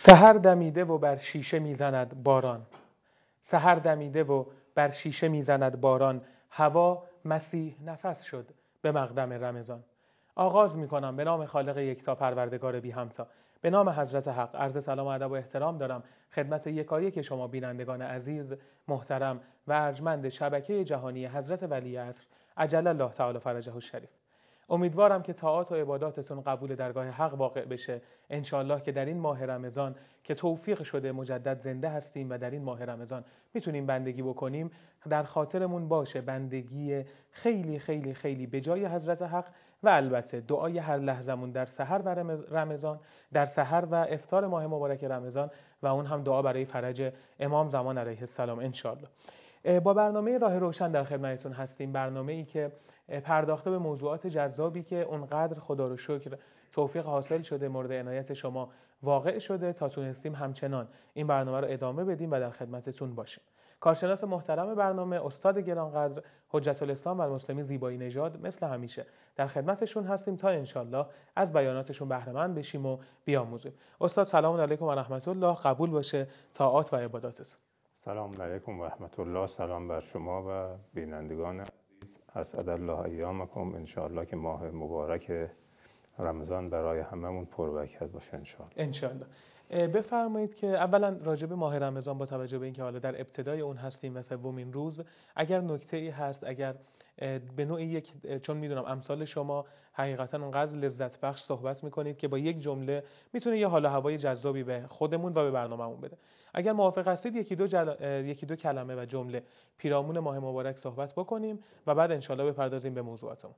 سحر دمیده و بر شیشه میزند باران. سحر دمیده و بر شیشه میزند باران. هوا مسیح نفس شد به مقدم رمضان. آغاز میکنم به نام خالق یکتا پروردگار بی همتا، به نام حضرت حق. عرض سلام و ادب و احترام دارم خدمت یکایک شما بینندگان عزیز، محترم و ارجمند شبکه جهانی حضرت ولی عصر عجل الله تعالی فرجه الشریف. امیدوارم که طاعات و عباداتتون قبول درگاه حق واقع بشه انشالله، که در این ماه رمضان که توفیق شده مجدد زنده هستیم و در این ماه رمضان میتونیم بندگی بکنیم، در خاطرمون باشه بندگی خیلی خیلی خیلی به جای حضرت حق و البته دعای هر لحظمون در سحر و رمضان، در سحر و افطار ماه مبارک رمضان، و اون هم دعا برای فرج امام زمان علیه السلام انشالله. با برنامه راه روشن در خدمتتون هستیم، برنامه‌ای که پرداخته به موضوعات جذابی که اونقدر خدا رو شکر توفیق حاصل شده مورد عنایت شما واقع شده تا تونستیم همچنان این برنامه رو ادامه بدیم و در خدمتتون باشیم. کارشناس محترم برنامه، استاد گرانقدر حجت الاسلام و المسلمین زیبایی نژاد، مثل همیشه در خدمتشون هستیم تا انشالله از بیاناتشون بهره مند بشیم و بیاموزیم. استاد سلام علیکم و رحمت الله، قبول باشه طاعات و عباداتتون. سلام علیکم و رحمت الله. سلام بر شما و بینندگان عزیز. اسعد الله ایامکم. انشاءالله که ماه مبارک رمضان برای هممون پربرکت باشه انشاءالله. بفرمایید که اولا راجع به ماه رمضان با توجه به اینکه حالا در ابتدای اون هستیم و سومین روز، اگر نکته‌ای هست، اگر به نوعی یک، چون میدونم امثال شما حقیقتا اونقدر لذت بخش صحبت میکنید که با یک جمله میتونه یه حال و هوای جذابی به خودمون و به برنامه‌مون بده. اگر موافق هستید یکی دو کلمه و جمله پیرامون ماه مبارک صحبت بکنیم و بعد انشالله بپردازیم به موضوعاتمون.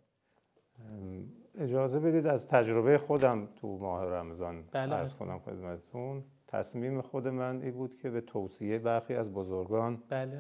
اجازه بدید از تجربه خودم تو ماه رمضان بله عرض کنم خدمتتون. تصمیم خود من این بود که به توصیه برخی از بزرگان بله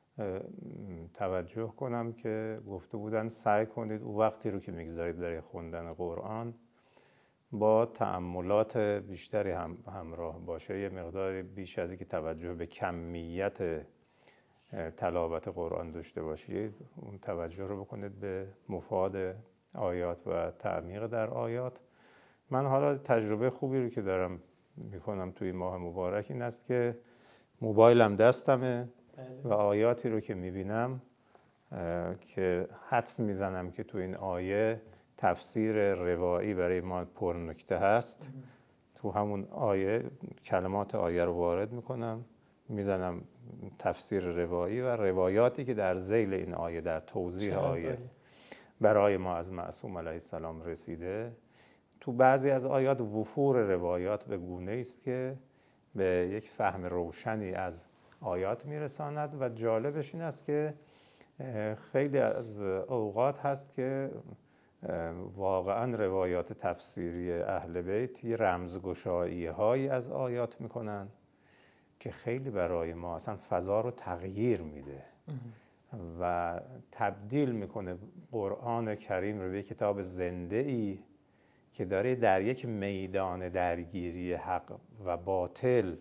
توجه کنم که گفته بودن سعی کنید او وقتی رو که میگذارید برای خوندن قرآن با تأملات بیشتری همراه باشه، یه مقدار بیش از اینکه توجه به کمیت تلاوت قرآن داشته باشید، اون توجه رو بکنید به مفاد آیات و تعمیق در آیات. من حالا تجربه خوبی رو که دارم میکنم توی ماه مبارک این است که موبایلم دستمه و آیاتی رو که میبینم که حدس میزنم که تو این آیه تفسیر روایی برای ما پرنکته هست، تو همون آیه کلمات آیه رو وارد میکنم، میزنم تفسیر روایی و روایاتی که در ذیل این آیه در توضیح آیه برای ما از معصوم علیه السلام رسیده. تو بعضی از آیات وفور روایات به گونه است که به یک فهم روشنی از آیات میرساند و جالبش این است که خیلی از اوقات هست که واقعا روایات تفسیری اهل بیت رمزگشایی هایی از آیات میکنن که خیلی برای ما اصلا فضا رو تغییر میده و تبدیل میکنه قرآن کریم رو به کتاب زنده ای که داره در یک میدان درگیری حق و باطل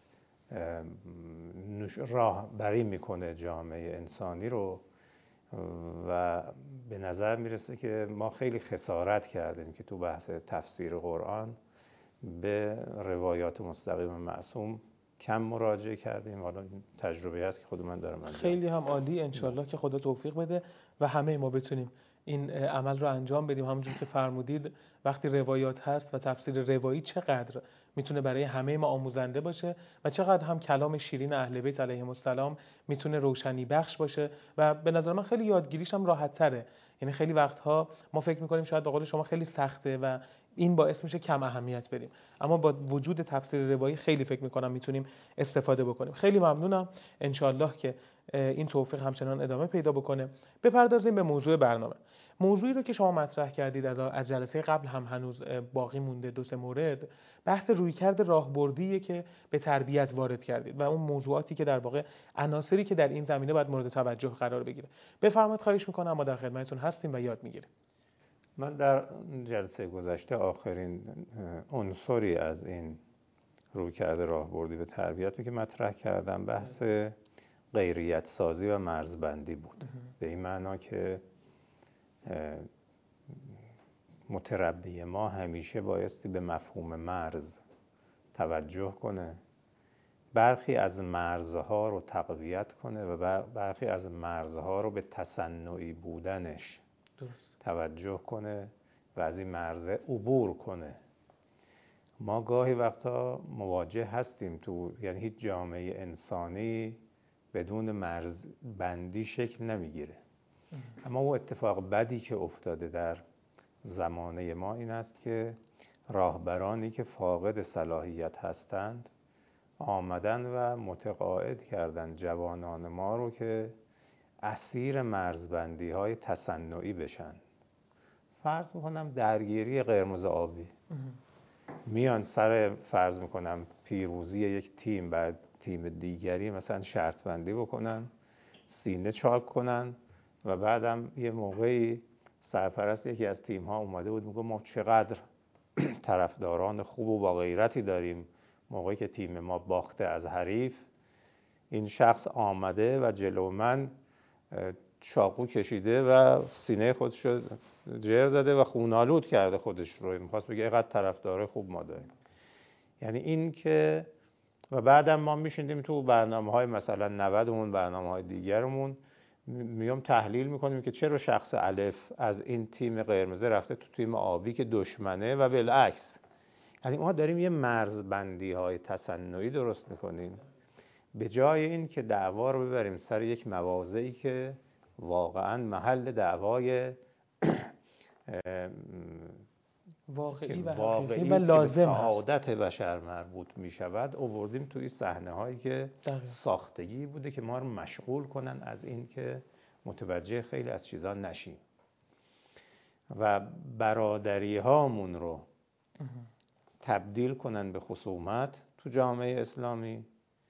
راهبری میکنه جامعه انسانی رو. و به نظر میرسه که ما خیلی خسارت کردیم که تو بحث تفسیر قرآن به روایات مستقیم معصوم کم مراجعه کردیم. حالا تجربه هست که خود من دارم انجام. خیلی هم عالی، انشالله که خدا توفیق بده و همه ما بتونیم این عمل رو انجام بدیم. همونجور که فرمودید وقتی روایات هست و تفسیر روایی چقدر میتونه برای همه ما آموزنده باشه و چقدر هم کلام شیرین اهل بیت علیهم السلام میتونه روشنی بخش باشه و به نظر من خیلی یادگیریش هم راحت تره. یعنی خیلی وقتها ما فکر میکنیم شاید به قول شما خیلی سخته و این باعث میشه کم اهمیت بدیم، اما با وجود تفسیر روایی خیلی فکر میکنم میتونیم استفاده بکنیم. خیلی ممنونم، انشالله که این توفیق همچنان ادامه پیدا بکنه. بپردازیم به موضوع برنامه. موضوعی رو که شما مطرح کردید از جلسه قبل هم هنوز باقی مونده، دو سه مورد، بحث رویکرد راهبردیه که به تربیت وارد کردید و اون موضوعاتی که در واقع عناصری که در این زمینه باید مورد توجه قرار بگیره. بفرمایید، خواهش میکنم، ما در خدمتتون هستیم و یاد میگیریم. من در جلسه گذشته آخرین عنصری از این رویکرد راهبردی به تربیت رو که مطرح کردم بحث غیریت سازی و مرزبندی بود. به این معنا که متربی ما همیشه بایستی به مفهوم مرز توجه کنه، برخی از مرزها رو تقویت کنه و برخی از مرزها رو به تصنعی بودنش توجه کنه و از این مرزه عبور کنه. ما گاهی وقتا مواجه هستیم یعنی هیچ جامعه انسانی بدون مرز بندی شکل نمیگیره. اما اون اتفاق بدی که افتاده در زمانه ما این است که راهبرانی که فاقد صلاحیت هستند آمدن و متقاعد کردن جوانان ما رو که اسیر مرزبندی های تصنعی بشن. فرض میکنم درگیری قرمز آبی میان سر فرض میکنم پیروزی یک تیم بعد تیم دیگری مثلا شرط بندی بکنن، سینه چاک کنن و بعدم یه موقعی سرپرست یکی از تیم ها اومده بود میگه ما چقدر طرفداران خوب و با غیرتی داریم، موقعی که تیم ما باخته از حریف این شخص آمده و جلو من چاقو کشیده و سینه خودش رو جر داده و خونالود کرده خودش رو، میخواست بگه اینقدر طرفدار خوب ما داریم. یعنی این که و بعدم ما میشیندیم تو برنامه‌های مثلا 90مون برنامه‌های دیگرمون میام تحلیل میکنیم که چرا شخص الف از این تیم قرمز رفته تو تیم آبی که دشمنه و بالعکس. یعنی ما داریم یه مرزبندی‌های تصنعی درست میکنیم به جای این که دعوا رو ببریم سر یک مواضعی که واقعاً محل دعوای واقعی و حقیقی و لازم به سعادت بشر مربوط می شود، آوردیم توی صحنه هایی که ساختگی بوده که ما رو مشغول کنن از این که متوجه خیلی از چیزا نشیم و برادری هامون رو تبدیل کنن به خصومت تو جامعه اسلامی،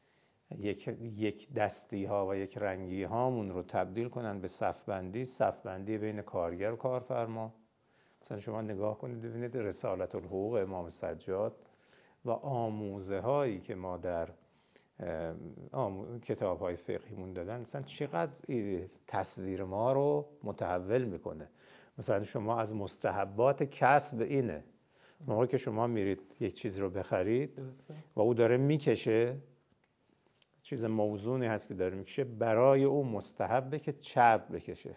یک دستی ها و یک رنگی هامون رو تبدیل کنن به صفبندی بین کارگر و کارفرما. مثلا شما نگاه کنید ببینید رسالت الحقوق امام سجاد و آموزه هایی که ما در کتاب های فقهیمون دادن مثلا چقدر تصویر ما رو متحول میکنه. مثلا شما از مستحبات کسب اینه موقعی که شما میرید یک چیز رو بخرید و او داره میکشه، چیز موزونی هست که داره میکشه، برای او مستحبه که چرب بکشه،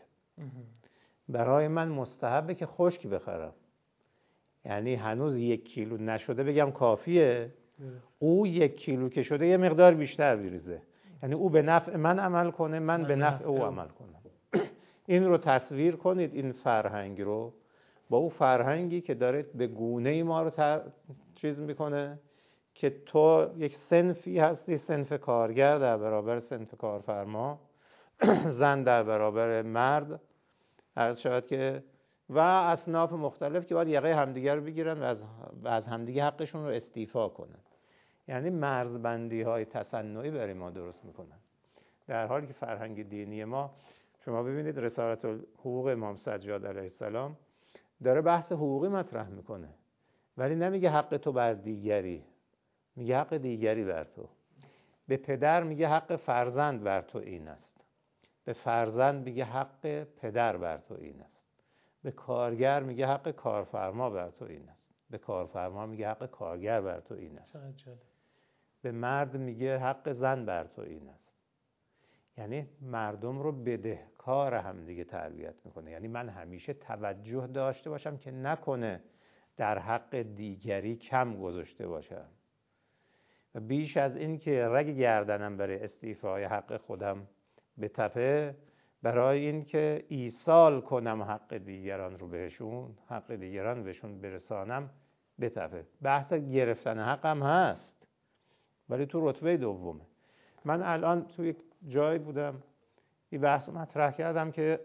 برای من مستحبه که خشک بخرم. یعنی هنوز 1 کیلو نشده بگم کافیه، او 1 کیلو که شده یه مقدار بیشتر بریزه، یعنی او به نفع من عمل کنه، من به نفع او عمل کنم. این رو تصویر کنید، این فرهنگ رو با او فرهنگی که داره به گونه‌ای ما رو چیز میکنه که تو یک صنفی هستی، صنف کارگر در برابر صنف کارفرما، زن در برابر مرد، عرض شود که و اصناف مختلف که باید یقه همدیگر رو بگیرن و از همدیگه حقشون رو استیفا کنن. یعنی مرزبندی های تصنعی برای ما درست میکنن، در حالی که فرهنگ دینی ما، شما ببینید رسالت الحقوق امام سجاد علیه السلام داره بحث حقوقی مطرح میکنه ولی نمیگه حق تو بر دیگری، میگه حق دیگری بر تو. به پدر میگه حق فرزند بر تو این است، به فرزند میگه حق پدر بر تو این است، به کارگر میگه حق کارفرما بر تو این است، به کارفرما میگه حق کارگر بر تو این است، به مرد میگه حق زن بر تو این است. یعنی مردم رو بدهکار هم دیگه تربیت میکنه. یعنی من همیشه توجه داشته باشم که نکنه در حق دیگری کم گذاشته باشم و بیش از این که رگ گردنم برای استیفای حق خودم بتپه، برای این که ایصال کنم حق دیگران رو بهشون، حق دیگران بهشون برسانم بتپه. بحث گرفتن حقم هست ولی تو رتبه دومه. من الان تو یک جایی بودم این بحث مطرح کردم که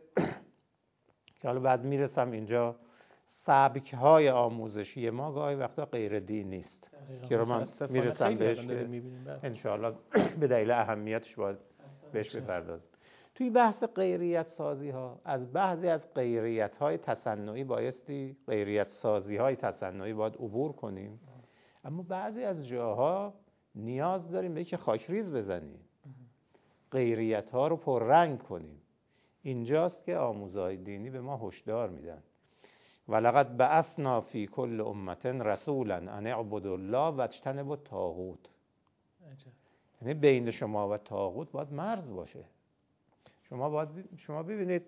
حالا بعد میرسم اینجا، سبک‌های آموزشی ما گاهی وقتا غیر دینی نیست که رو من میرسم بهش که انشاءالله به دلیل اهمیتش باید بهش بپردازم. توی بحث غیریت سازی ها، از بعضی از غیریت های تصنعی بایستی غیریت سازی های تصنعی باید عبور کنیم، اما بعضی از جاها نیاز داریم به که خاکریز بزنیم، غیریت ها رو پررنگ کنیم. اینجاست که آموزهای دینی به ما هشدار میدن ولقد بعثنا فی کل امة رسولا ان اعبدوا الله واجتنبوا الطاغوت. یعنی بین شما و طاغوت باید مرز باشه. شما ببینید،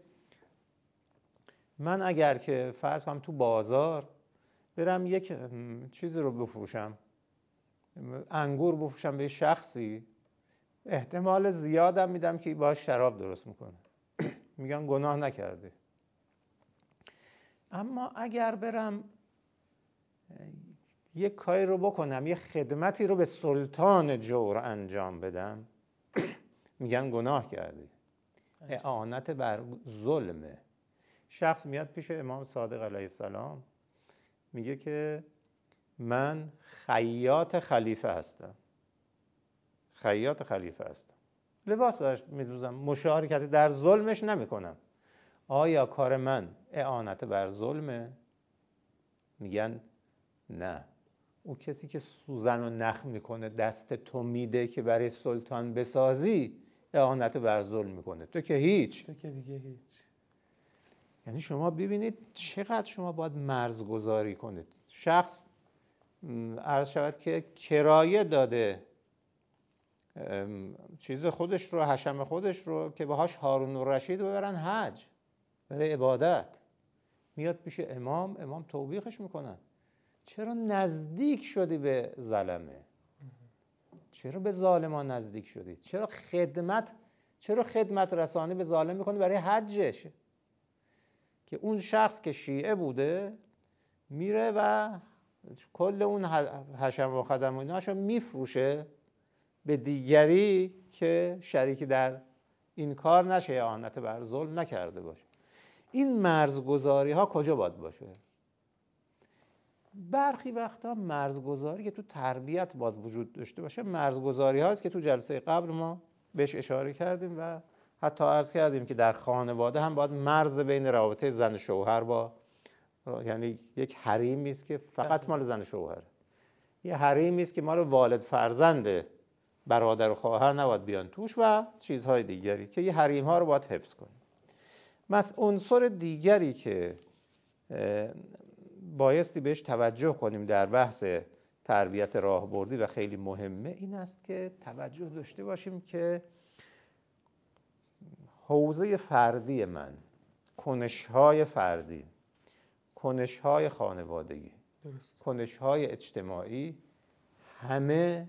من اگر که فرض کنم تو بازار برم یک چیزی رو بفروشم، انگور بفروشم به شخصی، احتمال زیادم میدم که باهاش شراب درست میکنه. میگن گناه نکرده. اما اگر برم یک کاری رو بکنم، یک خدمتی رو به سلطان جور انجام بدم، میگن گناه کردی. اعانت بر ظلمه. شخص میاد پیش امام صادق علیه السلام میگه که من خیاط خلیفه هستم. خیاط خلیفه هستم. لباس براش میدوزم، مشارکت در ظلمش نمیکنم. آیا کار من اعانت بر ظلمه؟ میگن نه. او کسی که سوزن و نخ میکنه دست تو میده که برای سلطان بسازی، اعانت بر ظلم میکنه. تو که هیچ. تو که دیگه هیچ. یعنی شما ببینید چقدر شما باید مرزگذاری کنید. شخص عرض شود که کرایه داده چیز خودش رو، حشم خودش رو که باهاش هارون الرشید ببرن حج برای عبادت. میاد پیش امام توبیخش میکنن. چرا نزدیک شدی به ظلمه؟ چرا به ظالمان نزدیک شدی؟ چرا خدمت رسانی به ظالم میکنی برای حجش؟ که اون شخص که شیعه بوده میره و کل اون حشم و خدم و ایناشو میفروشه به دیگری که شریکی در این کار نشه، اعانت بر ظلم نکرده باشه. این مرزگذاری ها کجا باید باشه؟ برخی وقتا مرزگذاری که تو تربیت باید وجود داشته باشه، مرزگذاری هاست که تو جلسه قبل ما بهش اشاره کردیم و حتی عرض کردیم که در خانواده هم باید مرز بین رابطه زن شوهر یعنی یک حریمی است که فقط مال زن شوهر، یه حریمی است که مال والد فرزند برادر و خواهر نباید بیان توش و چیزهای دیگری که یه حریم ها رو باید حفظ کنیم. عنصر دیگری که بایستی بهش توجه کنیم در بحث تربیت راهبردی و خیلی مهمه، این است که توجه داشته باشیم که حوزه فردی من، کنش‌های فردی، کنش‌های خانوادگی، کنش‌های اجتماعی، همه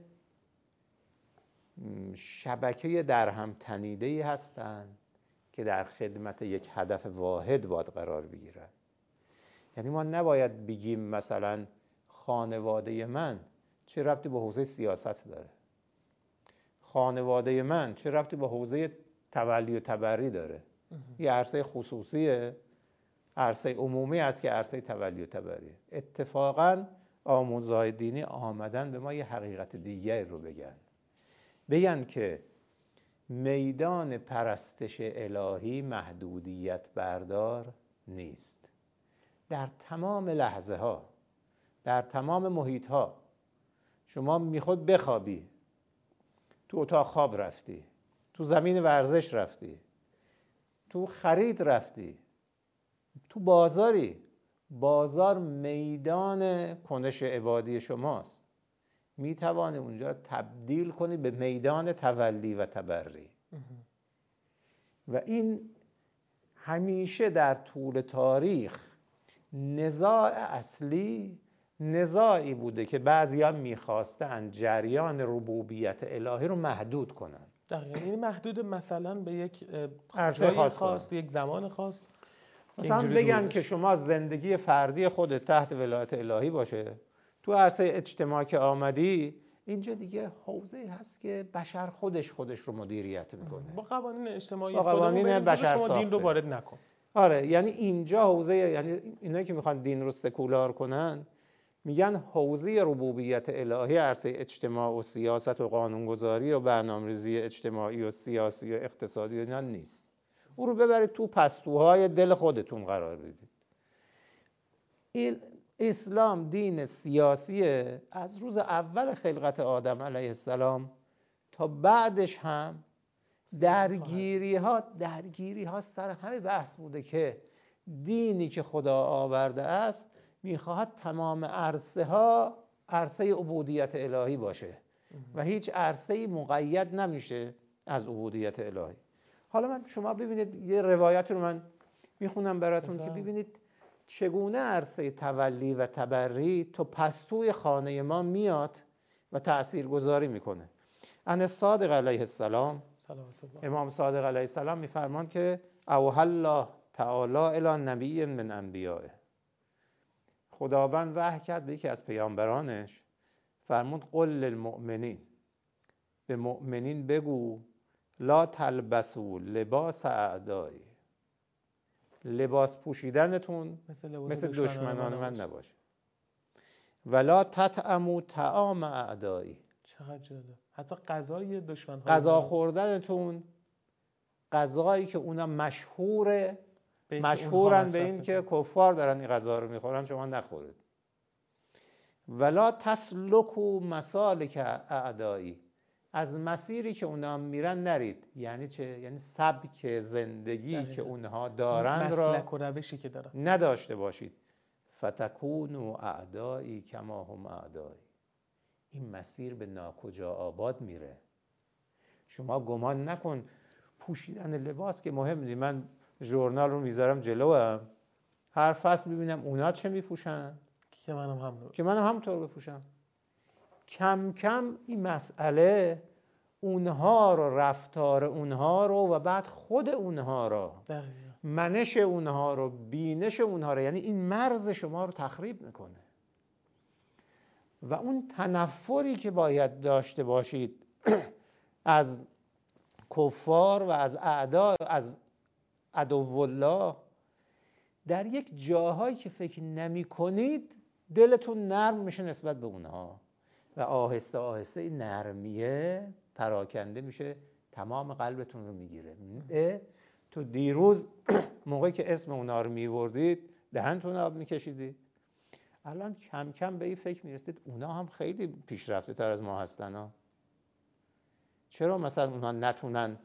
شبکه در هم تنیده‌ای هستند که در خدمت یک هدف واحد باید قرار بگیرند. یعنی ما نباید بگیم مثلا خانواده من چه ربطی به حوزه سیاست داره، خانواده من چه ربطی به حوزه تولی و تبری داره. یه عرصه خصوصیه، عرصه عمومی است که عرصه تولی و تبریه. اتفاقاً آموزهای دینی آمدن به ما یه حقیقت دیگری رو بگن که میدان پرستش الهی محدودیت بردار نیست. در تمام لحظه ها، در تمام محیط ها، شما میخواد بخوابی، تو اتاق خواب رفتی، تو زمین ورزش رفتی، تو خرید رفتی، تو بازار میدان کنش عبادی شماست. میتوانی اونجا رو تبدیل کنی به میدان تولی و تبری. و این همیشه در طول تاریخ نزاع اصلی نزاعی بوده که بعضیان میخواستن جریان ربوبیت الهی رو محدود کنن. دقیقاً، این محدود مثلا به یک جای خاص، یک زمان خاص. مثلا بگن که شما زندگی فردی خودت تحت ولایت الهی باشه، تو عرصه اجتماع که آمدی اینجا دیگه حوزه‌ای هست که بشر خودش رو مدیریت میکنه با قوانین اجتماعی، با قوانین بشر شما دین رو وارد نکن. آره، یعنی اینجا حوزه، یعنی اینایی که میخوان دین رو سکولار کنن میگن حوزه ربوبیت الهی عرصه اجتماع و سیاست و قانونگذاری و برنامه‌ریزی اجتماعی و سیاسی و اقتصادی و اینا نیست. او رو ببرید تو پستوهای دل خودتون قرار بدید. اسلام دین سیاسیه. از روز اول خلقت آدم علیه السلام تا بعدش هم درگیری ها سر همه بحث بوده که دینی که خدا آورده است میخواهد تمام عرصه عبودیت الهی باشه و هیچ عرصه‌ای مقید نمیشه از عبودیت الهی. حالا شما ببینید یه روایت رو من میخونم براتون که ببینید چگونه عرصه تولی و تبری تو پستوی خانه ما میاد و تأثیرگذاری میکنه. ان صادق علیه السلام، امام صادق علیه السلام میفرمان که اوحی الله تعالی الی نبی من انبیائه، خداوند وحی کرد به یکی از پیامبرانش، فرمود قل للمؤمنین، به مؤمنین بگو لا تلبسوا لباس اعدایی، لباس پوشیدنتون مثل دشمنان من نباشه، ولا تطعموا طعام اعدایی، چقدر جالب، حتی غذای دشمن ها، غذا خوردنتون غذایی که اونا مشهورن به این که کفار دارن این غذا رو میخورن شما نخورید. ولا تسلکوا مسالک اعدایی، از مسیری که اونا میرن نرید. یعنی چه؟ یعنی سبک زندگی که اونها دارن را مسلک و روشی که دارن نداشته باشید. فتکونوا اعدایی کما هم اعدایی، این مسیر به ناکجا آباد میره. شما گمان نکن پوشیدن لباس که مهم نیست. من ژورنال رو میذارم جلوم، هر فصل ببینم اونا چه میپوشن که منم همونطور بپوشم. کم کم این مسئله اونها رو، رفتار اونها رو و بعد خود اونها رو، منش اونها رو، بینش اونها رو، یعنی این مرز شما رو تخریب میکنه. و اون تنفری که باید داشته باشید از کفار و از اعدا، از عدو الله، در یک جاهایی که فکر نمی کنید دلتون نرم میشه نسبت به اونها و آهسته آهسته این نرمیه پراکنده میشه، تمام قلبتون رو میگیره. تو دیروز موقعی که اسم اونها رو میوردید دهنتون آب میکشیدید، الان کم کم به این فکر میرسید اونا هم خیلی پیشرفته تر از ما هستن ها. چرا مثلا اونها نتونن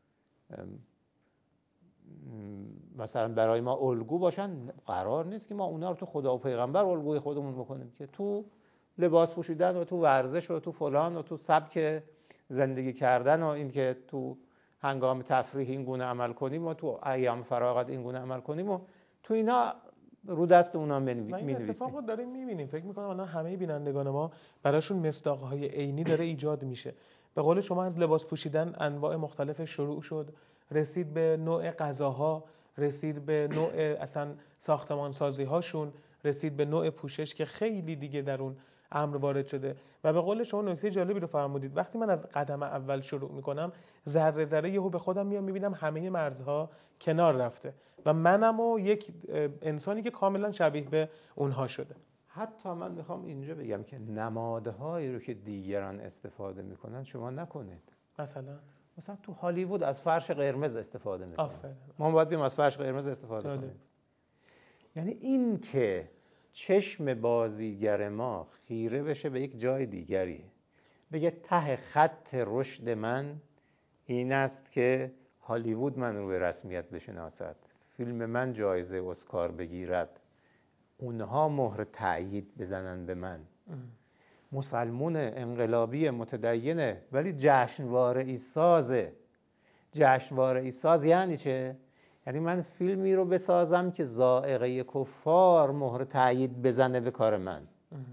مثلا برای ما الگو باشن؟ قرار نیست که ما اونا رو تو خدا و پیغمبر الگوی خودمون بکنیم، که تو لباس پوشیدن و تو ورزش و تو فلان و تو سبک زندگی کردن و این که تو هنگام تفریح این گونه عمل کنیم و تو ایام فراغت این گونه عمل کنیم و تو اینا رو دست اونا می‌نویسیم. این اتفاق رو داریم می‌بینیم. فکر می‌کنم الان همه بینندگان ما براشون مصداق‌های عینی داره ایجاد میشه. به قول شما از لباس پوشیدن انواع مختلف شروع شد، رسید به نوع غذاها، رسید به نوع اصلا ساختمانسازی هاشون، رسید به نوع پوشش که خیلی دیگه در اون امر وارد شده. و به قول شما نکته جالبی رو فرمودید، وقتی من از قدم اول شروع میکنم ذره ذره یهو به خودم میام میبینم همه مرزها کنار رفته و منم و یک انسانی که کاملا شبیه به اونها شده. حتی من میخوام اینجا بگم که نمادهایی رو که دیگران استفاده میکنن شما نکنید. مثلا تو هالیوود از فرش قرمز استفاده میکنن، ما باید بیم از فرش قرمز استفاده کنیم. یعنی این که چشم بازیگر ما خیره بشه به یک جای دیگری، بگه ته خط رشد من این است که هالیوود من رو به رسمیت بشناسد، فیلم من جایزه اسکار بگیرد، اونها مهر تأیید بزنن به من، مسلمون انقلابی متدینه ولی جشنواره‌ای سازه. جشنواره‌ای ساز یعنی چه؟ یعنی من فیلمی رو بسازم که ذائقه کفار مهر تأیید بزنه به کار من.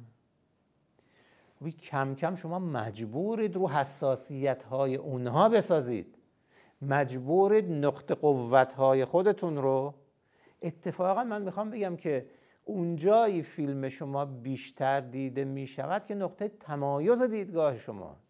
و کم کم شما مجبورید رو حساسیت‌های اونها بسازید، مجبورید نقطه قوت‌های خودتون رو. اتفاقا من میخوام بگم که اونجایی فیلم شما بیشتر دیده میشود که نقطه تمایز دیدگاه شماست.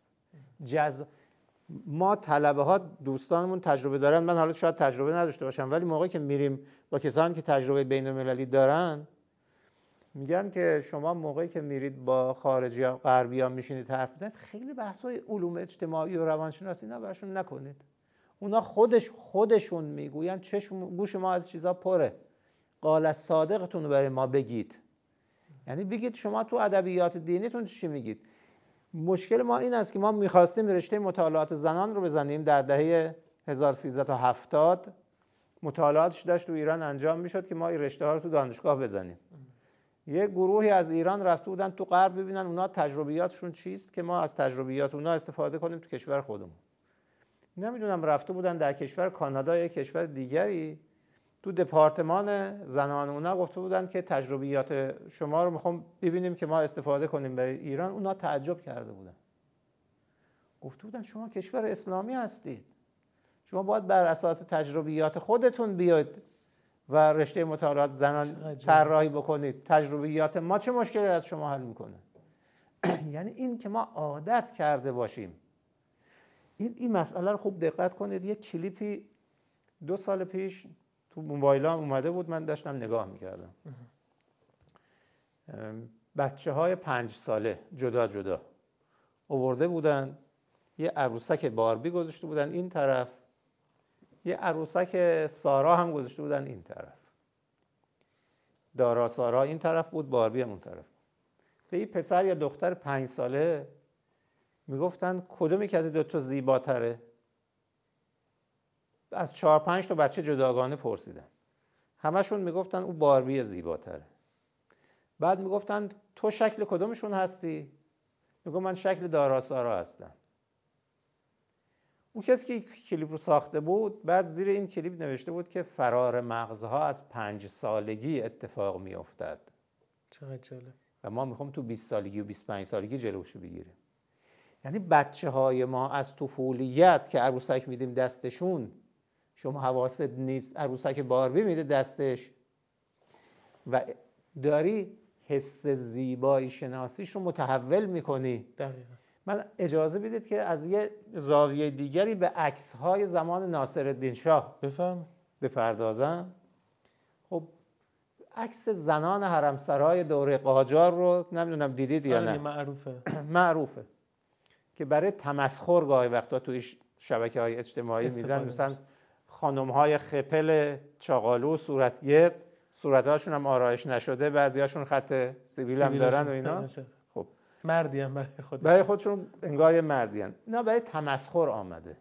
ما طلبه ها دوستانمون تجربه دارن، من حالا شاید تجربه نداشته باشم، ولی موقعی که میریم با کسانی که تجربه بین المللی دارن میگن که شما موقعی که میرید با خارجی ها غربی ها میشینید حرف بزنید، خیلی بحث‌های علوم اجتماعی و روانشناسی اینا براشون نکنید. اونا خودشون میگوین گوش ما از چیزا پره، قال الصادقتون رو برای ما بگید. یعنی بگید شما تو ادبیات دینیتون چی میگید. مشکل ما این است که ما میخواستیم رشته مطالعات زنان رو بزنیم در دهه 1370 مطالعاتش داشت تو ایران انجام میشد که ما این رشته ها رو تو دانشگاه بزنیم. یه گروهی از ایران رفته بودن تو غرب ببینن اونا تجربیاتشون چیست که ما از تجربیات اونا استفاده کنیم تو کشور خودمون. نمیدونم رفته بودن در کشور کانادا یا کشور دیگری، تو دپارتمان زنان اونا گفته بودن که تجربیات شما رو میخوام ببینیم که ما استفاده کنیم برای ایران. اونا تعجب کرده بودن، گفته بودن شما کشور اسلامی هستید، شما باید بر اساس تجربیات خودتون بیاید و رشته مطالعات زنان طراحی بکنید. تجربیات ما چه مشکلی از شما حل میکنه؟ یعنی این که ما عادت کرده باشیم. این مسئله رو خوب دقت کنید. یه کلیپی 2 سال پیش تو موبایلام اومده بود، من داشتم نگاه میکردم. بچه‌های 5 ساله جدا جدا آورده بودن، یه عروسک باربی گذاشته بودن این طرف، یه عروسک سارا هم گذاشته بودن این طرف. دارا سارا این طرف بود، باربی هم اون طرف. به این پسر یا دختر 5 ساله میگفتن کدومی که از دو تا زیباتره؟ از 4-5 تا بچه جداگانه پرسیدن، همشون میگفتن او باربی زیباتره. بعد میگفتن تو شکل کدومشون هستی؟ میگم من شکل دارا سارا هستم. اون کسی که کلیپ رو ساخته بود بعد زیر این کلیپ نوشته بود که فرار مغزها از 5 سالگی اتفاق میافتد. چقدر جالب. و ما میخوام تو 20 سالگی و 25 سالگی جلوشو بگیریم. یعنی بچه‌های ما از طفولیت که عروسک میدیم دستشون، شما حواست نیست عروسک باربی میده دستش و داری حس زیبایی شناسیش رو متحول میکنی. دقیقاً. من اجازه بدید که از یه زاویه دیگری به عکس‌های زمان ناصرالدین شاه بپردازم. خب عکس زنان حرمسرای دوره قاجار رو نمیدونم دیدید یا نه؟ معروفه که برای تمسخر گاهی وقتا توی شبکه‌های اجتماعی میدن، مثلا خانم‌های خپل چاقالو صورتگرد، صورت‌هاشون هم آرایش نشده، بعضی‌هاشون خط سیبیل هم دارن و اینا. خب مردی هم برای خودشون انگار یه مردی هم. اینا برای تمسخر آمده.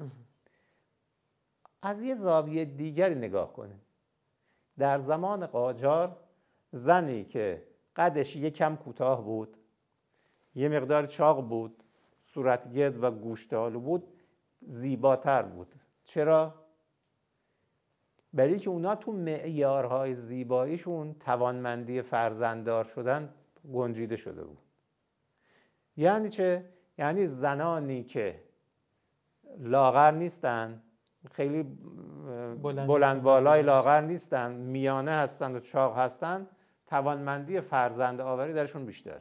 از یه زاویه دیگری نگاه کنیم. در زمان قاجار زنی که قدش یکم کوتاه بود، یه مقدار چاق بود، صورتگرد و گوشتالو بود، زیباتر بود. چرا؟ برای که اونا تو معیارهای زیباییشون توانمندی فرزنددار شدن گنجیده شده بود. یعنی چه؟ یعنی زنانی که لاغر نیستن، خیلی بلند بالای لاغر نیستن، میانه هستن و چاق هستن، توانمندی فرزند آوری درشون بیشتر.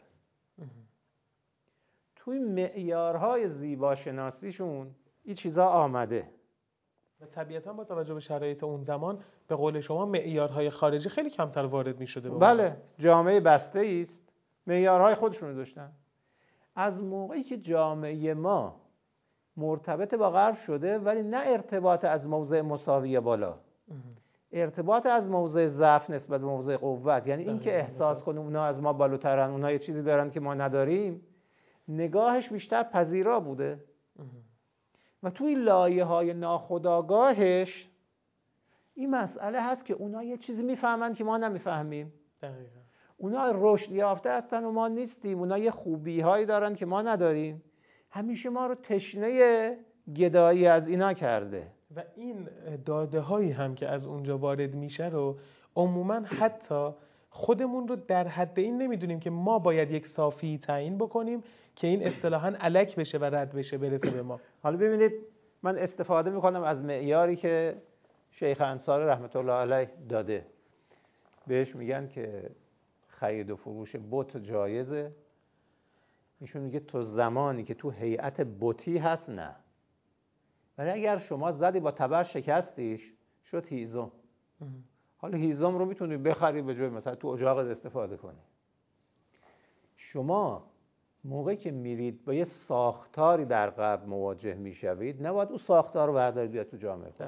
توی معیارهای زیباشناسیشون این چیزا آمده و طبیعتاً با توجه به شرایط اون زمان به قول شما معیارهای خارجی خیلی کمتر وارد می‌شده. بله، جامعه بسته است، معیارهای خودشون رو داشتن. از موقعی که جامعه ما مرتبط با غرب شده ولی نه ارتباط از موضع مساوی بالا، ارتباط از موضع ضعف نسبت به موضع قوت، یعنی این که احساس کنیم اونا از ما بالاترن، اونا یه چیزی دارن که ما نداریم، نگاهش بیشتر پذیرا بوده و توی لایه‌های ناخودآگاهش این مسئله هست که اونا یه چیزی میفهمن که ما نمیفهمیم. دقیقاً. اونا رشد یافته هستن و ما نیستیم، اونا یه خوبی‌هایی دارن که ما نداریم. همیشه ما رو تشنه گدایی از اینا کرده. و این داده‌هایی هم که از اونجا وارد میشه رو عموماً حتی خودمون رو در حد این نمیدونیم که ما باید یک صافی تعیین بکنیم که این اصطلاحاً الک بشه و رد بشه برسه به ما. حالا ببینید من استفاده میکنم از معیاری که شیخ انصاری رحمت الله علیه داده. بهش میگن که خرید و فروش بت جایزه. ایشون میگه تو زمانی که تو هیئت بتی هست نه، ولی اگر شما زدی با تبر شکستیش شد هیزم. حالا هیزم رو میتونی بخری به جای مثلا تو اجاقت استفاده کنی. شما موقعی که میرید با یه ساختاری در غرب مواجه میشوید نباید اون ساختار رو بردارید بیاد تو جامعه خودتون.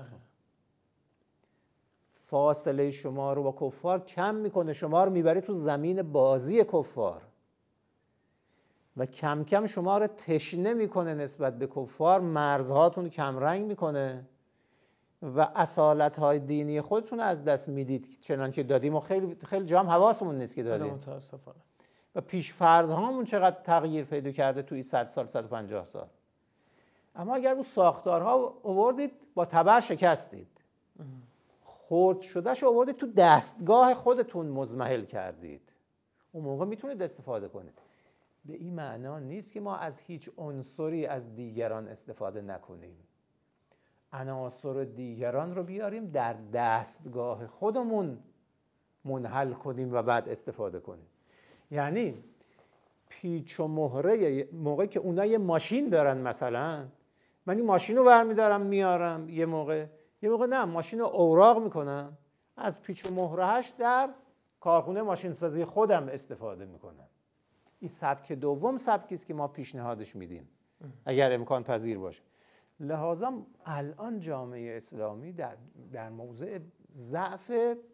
فاصله شما رو با کفار کم میکنه، شما رو میبره تو زمین بازی کفار و کم کم شما رو تشنه میکنه نسبت به کفار، مرزهاتون رو کم رنگ میکنه. و اصالت‌های دینی خودتون از دست میدید چنان که دادیم و خیلی جام حواسمون نیست که دادیم. متاسفانه. و پیش‌فرض‌هامون چقدر تغییر پیدا کرده توی 100 سال 150 سال. اما اگر اون ساختارها آوردید با تبر شکستید، خرد شدهش آوردید تو دستگاه خودتون مزمحل کردید، اون موقع میتونید استفاده کنید. به این معنا نیست که ما از هیچ عنصری از دیگران استفاده نکنیم. عناصر دیگران رو بیاریم در دستگاه خودمون منحل کنیم و بعد استفاده کنیم. یعنی پیچ و مهره موقعی که اونا یه ماشین دارن، مثلا من این ماشین رو برمیدارم میارم، یه موقع نه، ماشین رو اوراق میکنم، از پیچ و مهرهش در کارخونه ماشین سازی خودم استفاده میکنم. این سبک دوم سبکی است که ما پیشنهادش میدیم اگر امکان پذیر باشه. لذا الان جامعه اسلامی در موضع ضعف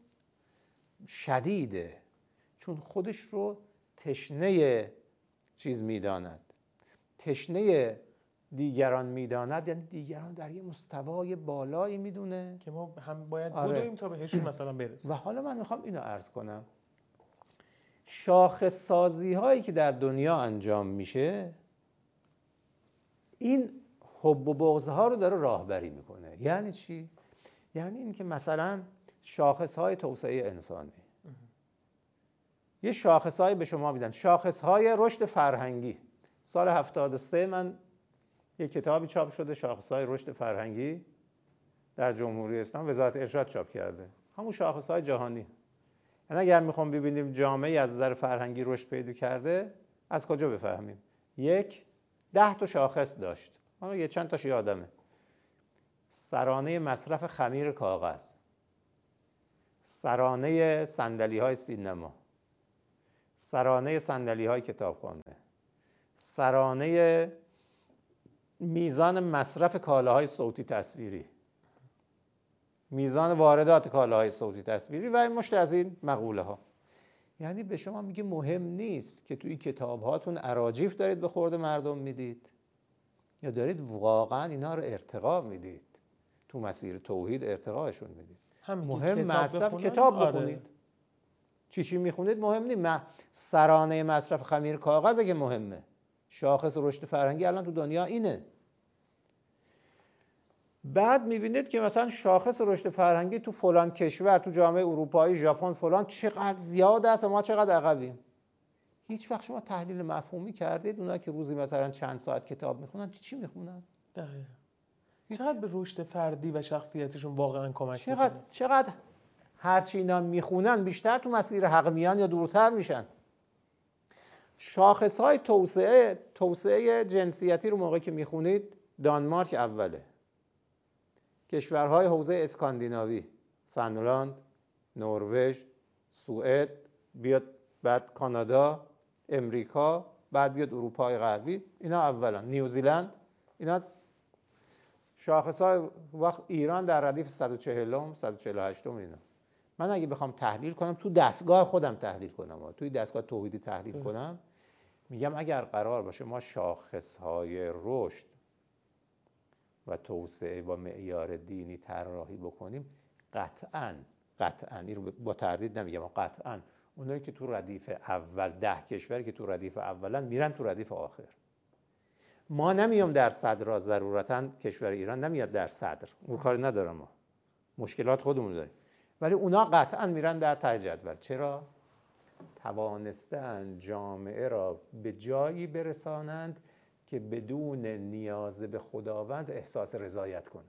شدیده، چون خودش رو تشنه چیز میداند، تشنه دیگران میداند، یعنی دیگران در یه مستوای بالایی میدونه که ما هم باید بدویم تا بهشون مثلا برسیم. و حالا من میخوام اینو عرض کنم، شاخص سازی هایی که در دنیا انجام میشه این حب و بغض ها رو داره راهبری میکنه. یعنی چی؟ یعنی این که مثلا شاخص های توسعه انسانی، یه شاخص های به شما میدن، شاخص های رشد فرهنگی. سال 73 من یه کتابی چاپ شده، شاخص های رشد فرهنگی در جمهوری اسلامی، وزارت ارشاد چاپ کرده، همون شاخص های جهانی. یعنی اگر میخوام ببینیم جامعه از نظر فرهنگی رشد پیدا کرده، از کجا بفهمیم؟ 10 تا شاخص داشت، حالا یه چند تاش یادمه. سرانه مصرف خمیر کاغذ، سرانه صندلی‌های سینما، سرانه صندلی‌های کتابخانه، سرانه میزان مصرف کالاهای صوتی تصویری، میزان واردات کالاهای صوتی تصویری و این مشت از این مقوله ها. یعنی به شما میگه مهم نیست که توی کتاب هاتون اراجیف دارید به خورد مردم میدید یا دارید واقعا اینا رو ارتقا میدید، تو مسیر توحید ارتقاشون میدید. مهم مصرف کتاب بخونید. چی میخونید مهم نیست. سرانه مصرف خمیر کاغذه که مهمه. شاخص رشد فرهنگی الان تو دنیا اینه. بعد میبینید که مثلا شاخص رشد فرهنگی تو فلان کشور، تو جامعه اروپایی، ژاپن فلان چقدر زیاد است و ما چقدر عقبیم. هیچ وقت شما تحلیل مفهومی کردید اونایی که روزی مثلا چند ساعت کتاب میخونن چی میخونن؟ دقیقاً. چقدر به رشد فردی و شخصیتشون واقعا کمک میکنه؟ چقدر هرچی اینا میخونن بیشتر تو مسیر حق میان یا دورتر میشن. شاخصهای توسعه جنسیتی رو موقعی که میخونید، دانمارک اوله. کشورهای حوزه اسکاندیناوی، فنلاند، نروژ، سوئد، بیاد بعد کانادا، امریکا، بعد بیاد اروپای غربی، اینا اولن. نیوزیلند، اینا شاخصهای. وقت ایران در ردیف 140م 148م اینا. من اگه بخوام تحلیل کنم، تو دستگاه خودم تحلیل کنم، توی دستگاه توحیدی تحلیل کنم، میگم اگر قرار باشه ما شاخصهای رشد و توسعه با معیار دینی طراحی بکنیم، قطعاً این رو با تردید نمیگم، قطعاً اونایی که تو ردیف اول، 10 کشوری که تو ردیف اولن میرن تو ردیف آخر. ما نمیام در صدر، ضرورتاً کشور ایران نمیاد در صدر، اون کاری ندارم، ما مشکلات خودمون داریم، ولی اونا قطعاً میرن در ته جدول. چرا؟ توانستن جامعه را به جایی برسانند که بدون نیاز به خداوند احساس رضایت کنه.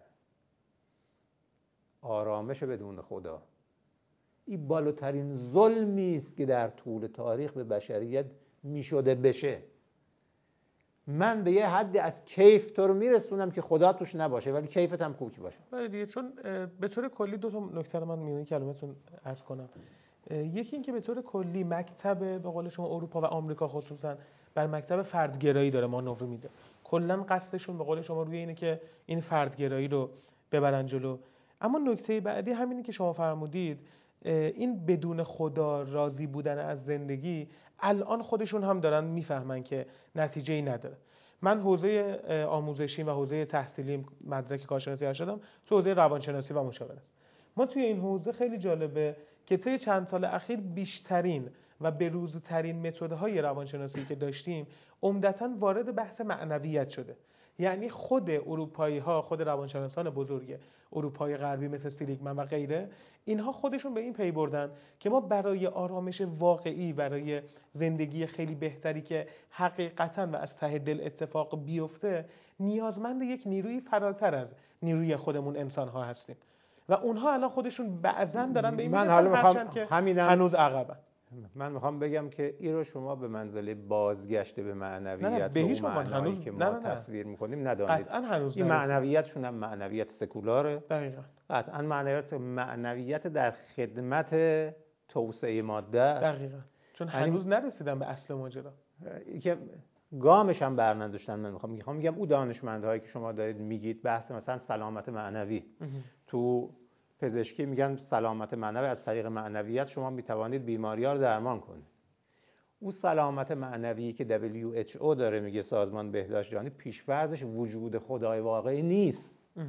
آرامش بدون خدا. این بالاترین ظلمی است که در طول تاریخ به بشریت میشده بشه. من به یه حد از کیف تو رو میرسونم که خدا توش نباشه، ولی کیفت هم کوک باشه. بله دیگه، چون به طور کلی دو تا نکته رو من میونه کلمتون عرض کنم. یکی این که به طور کلی مکتب به قول شما اروپا و آمریکا خصوصا بر مکتب فردگرایی داره مانور میده. کلا قصدشون به قول شما روی اینه که این فردگرایی رو ببرن جلو. اما نکته بعدی همینه که شما فرمودید، این بدون خدا راضی بودن از زندگی الان خودشون هم دارن میفهمن که نتیجه‌ای نداره. من حوزه آموزشی و حوزه تحصیلی مدرک کارشناسی ارشدم تو حوزه روانشناسی و مشاوره است. ما توی این حوزه خیلی جالبه که طی چند سال اخیر بیشترین و بروزترین متدهای روانشناسی که داشتیم عمدتاً وارد بحث معنویت شده. یعنی خود اروپایی‌ها، خود روانشناسان بزرگ اروپای غربی مثل سیلیگمن و غیره، اینها خودشون به این پی بردن که ما برای آرامش واقعی، برای زندگی خیلی بهتری که حقیقتاً و از ته دل اتفاق بیفته، نیازمند یک نیروی فراتر از نیروی خودمون انسان‌ها هستیم و اونها الان خودشون بعضاً دارن به این میگن که هنوز عقبن. من میخوام بگم که این رو شما به منزله بازگشت به معنویت به هیچ عنوان هنوز که ما تصویر میکنیم ندانید. قطعاً هنوز این معنویتشون هم معنویت سکولاره. دقیقاً. قطعاً معنویت در خدمت توسعه ماده. دقیقاً. چون هنوز نرسیدن به اصل ماجرا. که گامش هم برنداشتن. من میخوام میگم اون دانشمندهایی که شما دارید میگید بحث مثلا سلامت معنوی تو پزشکی میگن سلامت معنوی از طریق معنویت شما میتوانید بیماری‌ها رو درمان کنید. اون سلامت معنوی که WHO داره میگه، سازمان بهداشت جهانی، پیش‌فرضش وجود خدای واقعی نیست.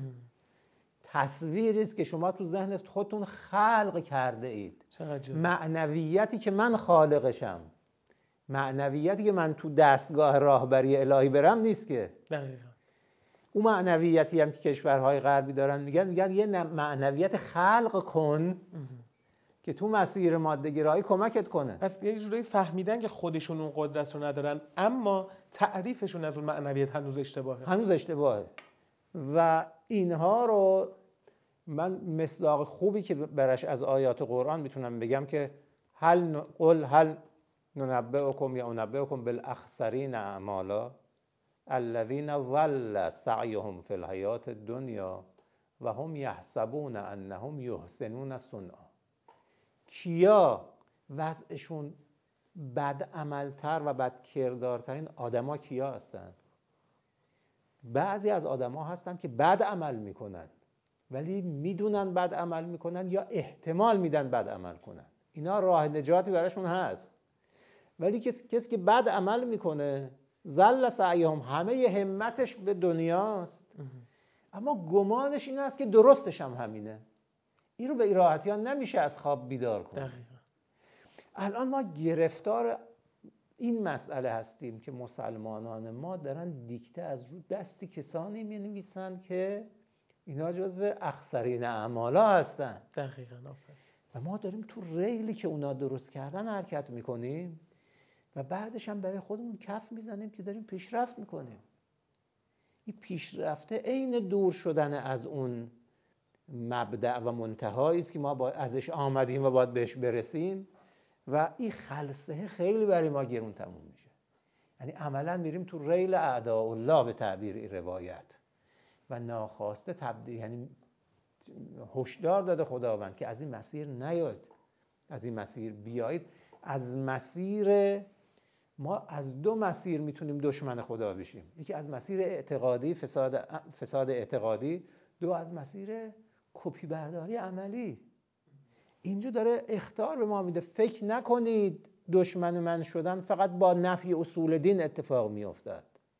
تصویری است که شما تو ذهن خودتون خلق کرده اید. معنویتی که من خالقشم، معنویتی که من تو دستگاه راهبری الهی برم نیست که. دقیقاً. اون معنویتی هم که کشورهای غربی دارن میگن یه معنویت خلق کن که تو مسیر ماده‌گرایی کمکت کنه. پس یه جوری فهمیدن که خودشون اون قدرت رو ندارن، اما تعریفشون از اون معنویت هنوز اشتباهه. و اینها رو من مصداق خوبی که برش از آیات قرآن میتونم بگم که هل ننبئکم یا انبئکم بالاخسرین اعمالا الذین ضل سعیهم فی الحیاة الدنیا و هم یحسبون انهم یحسنون صنعا. کیا وضعشون بد عملتر و بد کردارترین آدما کیا هستن؟ بعضی از آدما هستن که بد عمل میکنن ولی میدونن بد عمل میکنن یا احتمال میدن بد عمل کنن. اینا راه نجاتی براشون هست. ولی کسی که بد عمل میکنه ذل سعیهم، همه همتش به دنیاست اما گمانش این است که درستش هم همینه. این رو به راحتی ها نمیشه از خواب بیدار کنه. الان ما گرفتار این مسئله هستیم که مسلمانان ما دارن دیکته از رو دستی کسانی می نویسن که اینا جزو اخسرین اعمالا هستن. دقیقاً. و ما داریم تو ریلی که اونا درست کردن حرکت میکنیم و بعدش هم برای خودمون کف میزنیم که داریم پیشرفت میکنیم. این پیشرفته عین دور شدن از اون مبدأ و منتهایی است که ما ازش آمدیم و باید بهش برسیم و این خلسه خیلی برای ما گرون تموم میشه. یعنی عملا میریم تو ریل اعداء الله به تعبیر این روایت و ناخواسته تبدیل، یعنی هشدار داده خداوند که از این مسیر نیاید، از این مسیر بیایید. از مسیر ما از دو مسیر میتونیم دشمن خدا بشیم. یکی از مسیر اعتقادی، فساد اعتقادی، دو از مسیر کپی برداری عملی. اینجا داره اخطار به ما میده فکر نکنید دشمن من شدن فقط با نفی اصول دین اتفاق میافتد.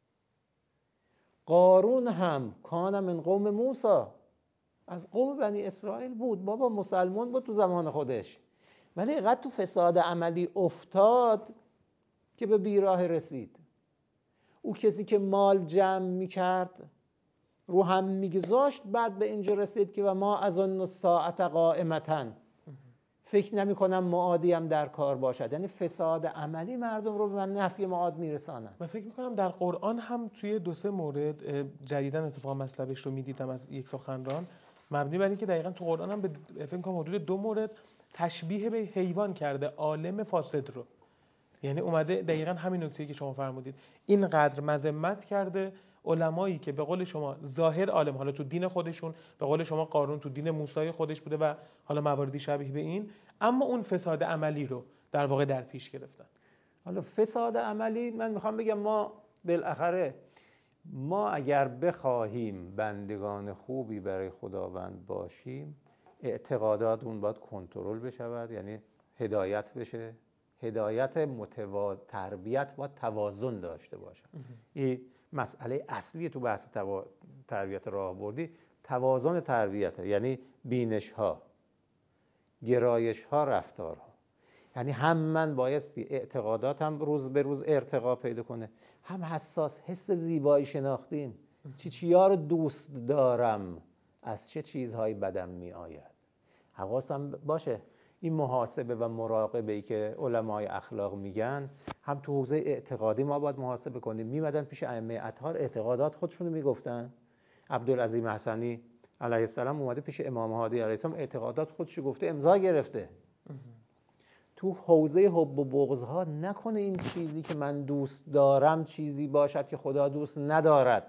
قارون هم کان من قوم موسی، از قوم بنی اسرائیل بود، بابا مسلمان بود تو زمان خودش، ولی اینقدر تو فساد عملی افتاد که به بیراه رسید. او کسی که مال جمع میکرد رو هم میگذاشت، بعد به اینجا رسید که و ما از اون ساعت قائمتن، فکر نمی کنم معادی هم در کار باشد. یعنی فساد عملی مردم رو به نفی معاد میرسانن. من فکر میکنم در قرآن هم توی 2-3 مورد جدیداً اتفاقا مطلبش رو میدیدم از یک سخنران، مبنی بر اینکه دقیقاً تو قرآن هم به فکر میکنم حدود 2 مورد تشبیه به حیوان کرده عالم فاسد رو. یعنی اومده دقیقاً همین نکته‌ای که شما فرمودید، اینقدر مذمت کرده علمایی که به قول شما ظاهر عالم، حالا تو دین خودشون، به قول شما قارون تو دین موسی خودش بوده و حالا مواردی شبیه به این، اما اون فساد عملی رو در واقع در پیش گرفتن. حالا فساد عملی، من میخوام بگم ما بالاخره ما اگر بخواهیم بندگان خوبی برای خداوند باشیم، اعتقاداتمون باید کنترل بشود، یعنی هدایت بشه. هدایت تربیت باید توازن داشته باشه. این مسئله اصلی تو بحث تربیت راهبردی توازن تربیته، یعنی بینش ها، گرایش ها، رفتارها. یعنی هم من بایستی اعتقاداتم روز به روز ارتقا پیدا کنه، هم حساس، حس زیبایی شناختیم، چیا رو دوست دارم، از چه چیزهایی بدم می آید. حواسم باشه این محاسبه و مراقبه‌ای که علمای اخلاق میگن، هم تو حوزه اعتقادی ما باید محاسبه کنیم. میمدن پیش ائمه اطهار اعتقادات خودشونو میگفتن. عبدالعظیم حسنی علیه السلام اومده پیش امام هادی علیه السلام اعتقادات خودشو گفته، امضا گرفته. تو حوزه حب و بغض‌ها نکنه این چیزی که من دوست دارم چیزی باشد که خدا دوست ندارد.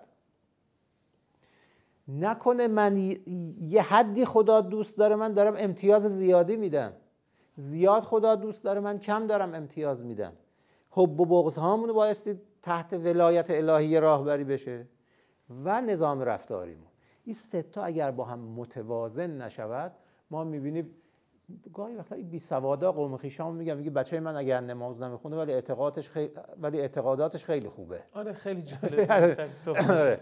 نکنه من یه حدی خدا دوست داره من دارم امتیاز زیادی میدم، زیاد خدا دوست داره من کم دارم امتیاز میدم. حب و بغض هامون بایستی تحت ولایت الهی راهبری بشه و نظام رفتاریمون. این سه تا اگر با هم متوازن نشود، ما میبینیم گاهی وقتا این بی‌سوادا قوم خویشام میگه بچه من اگر نماز نمیخونه ولی اعتقاداتش خیلی خوبه. آره خیلی جالب.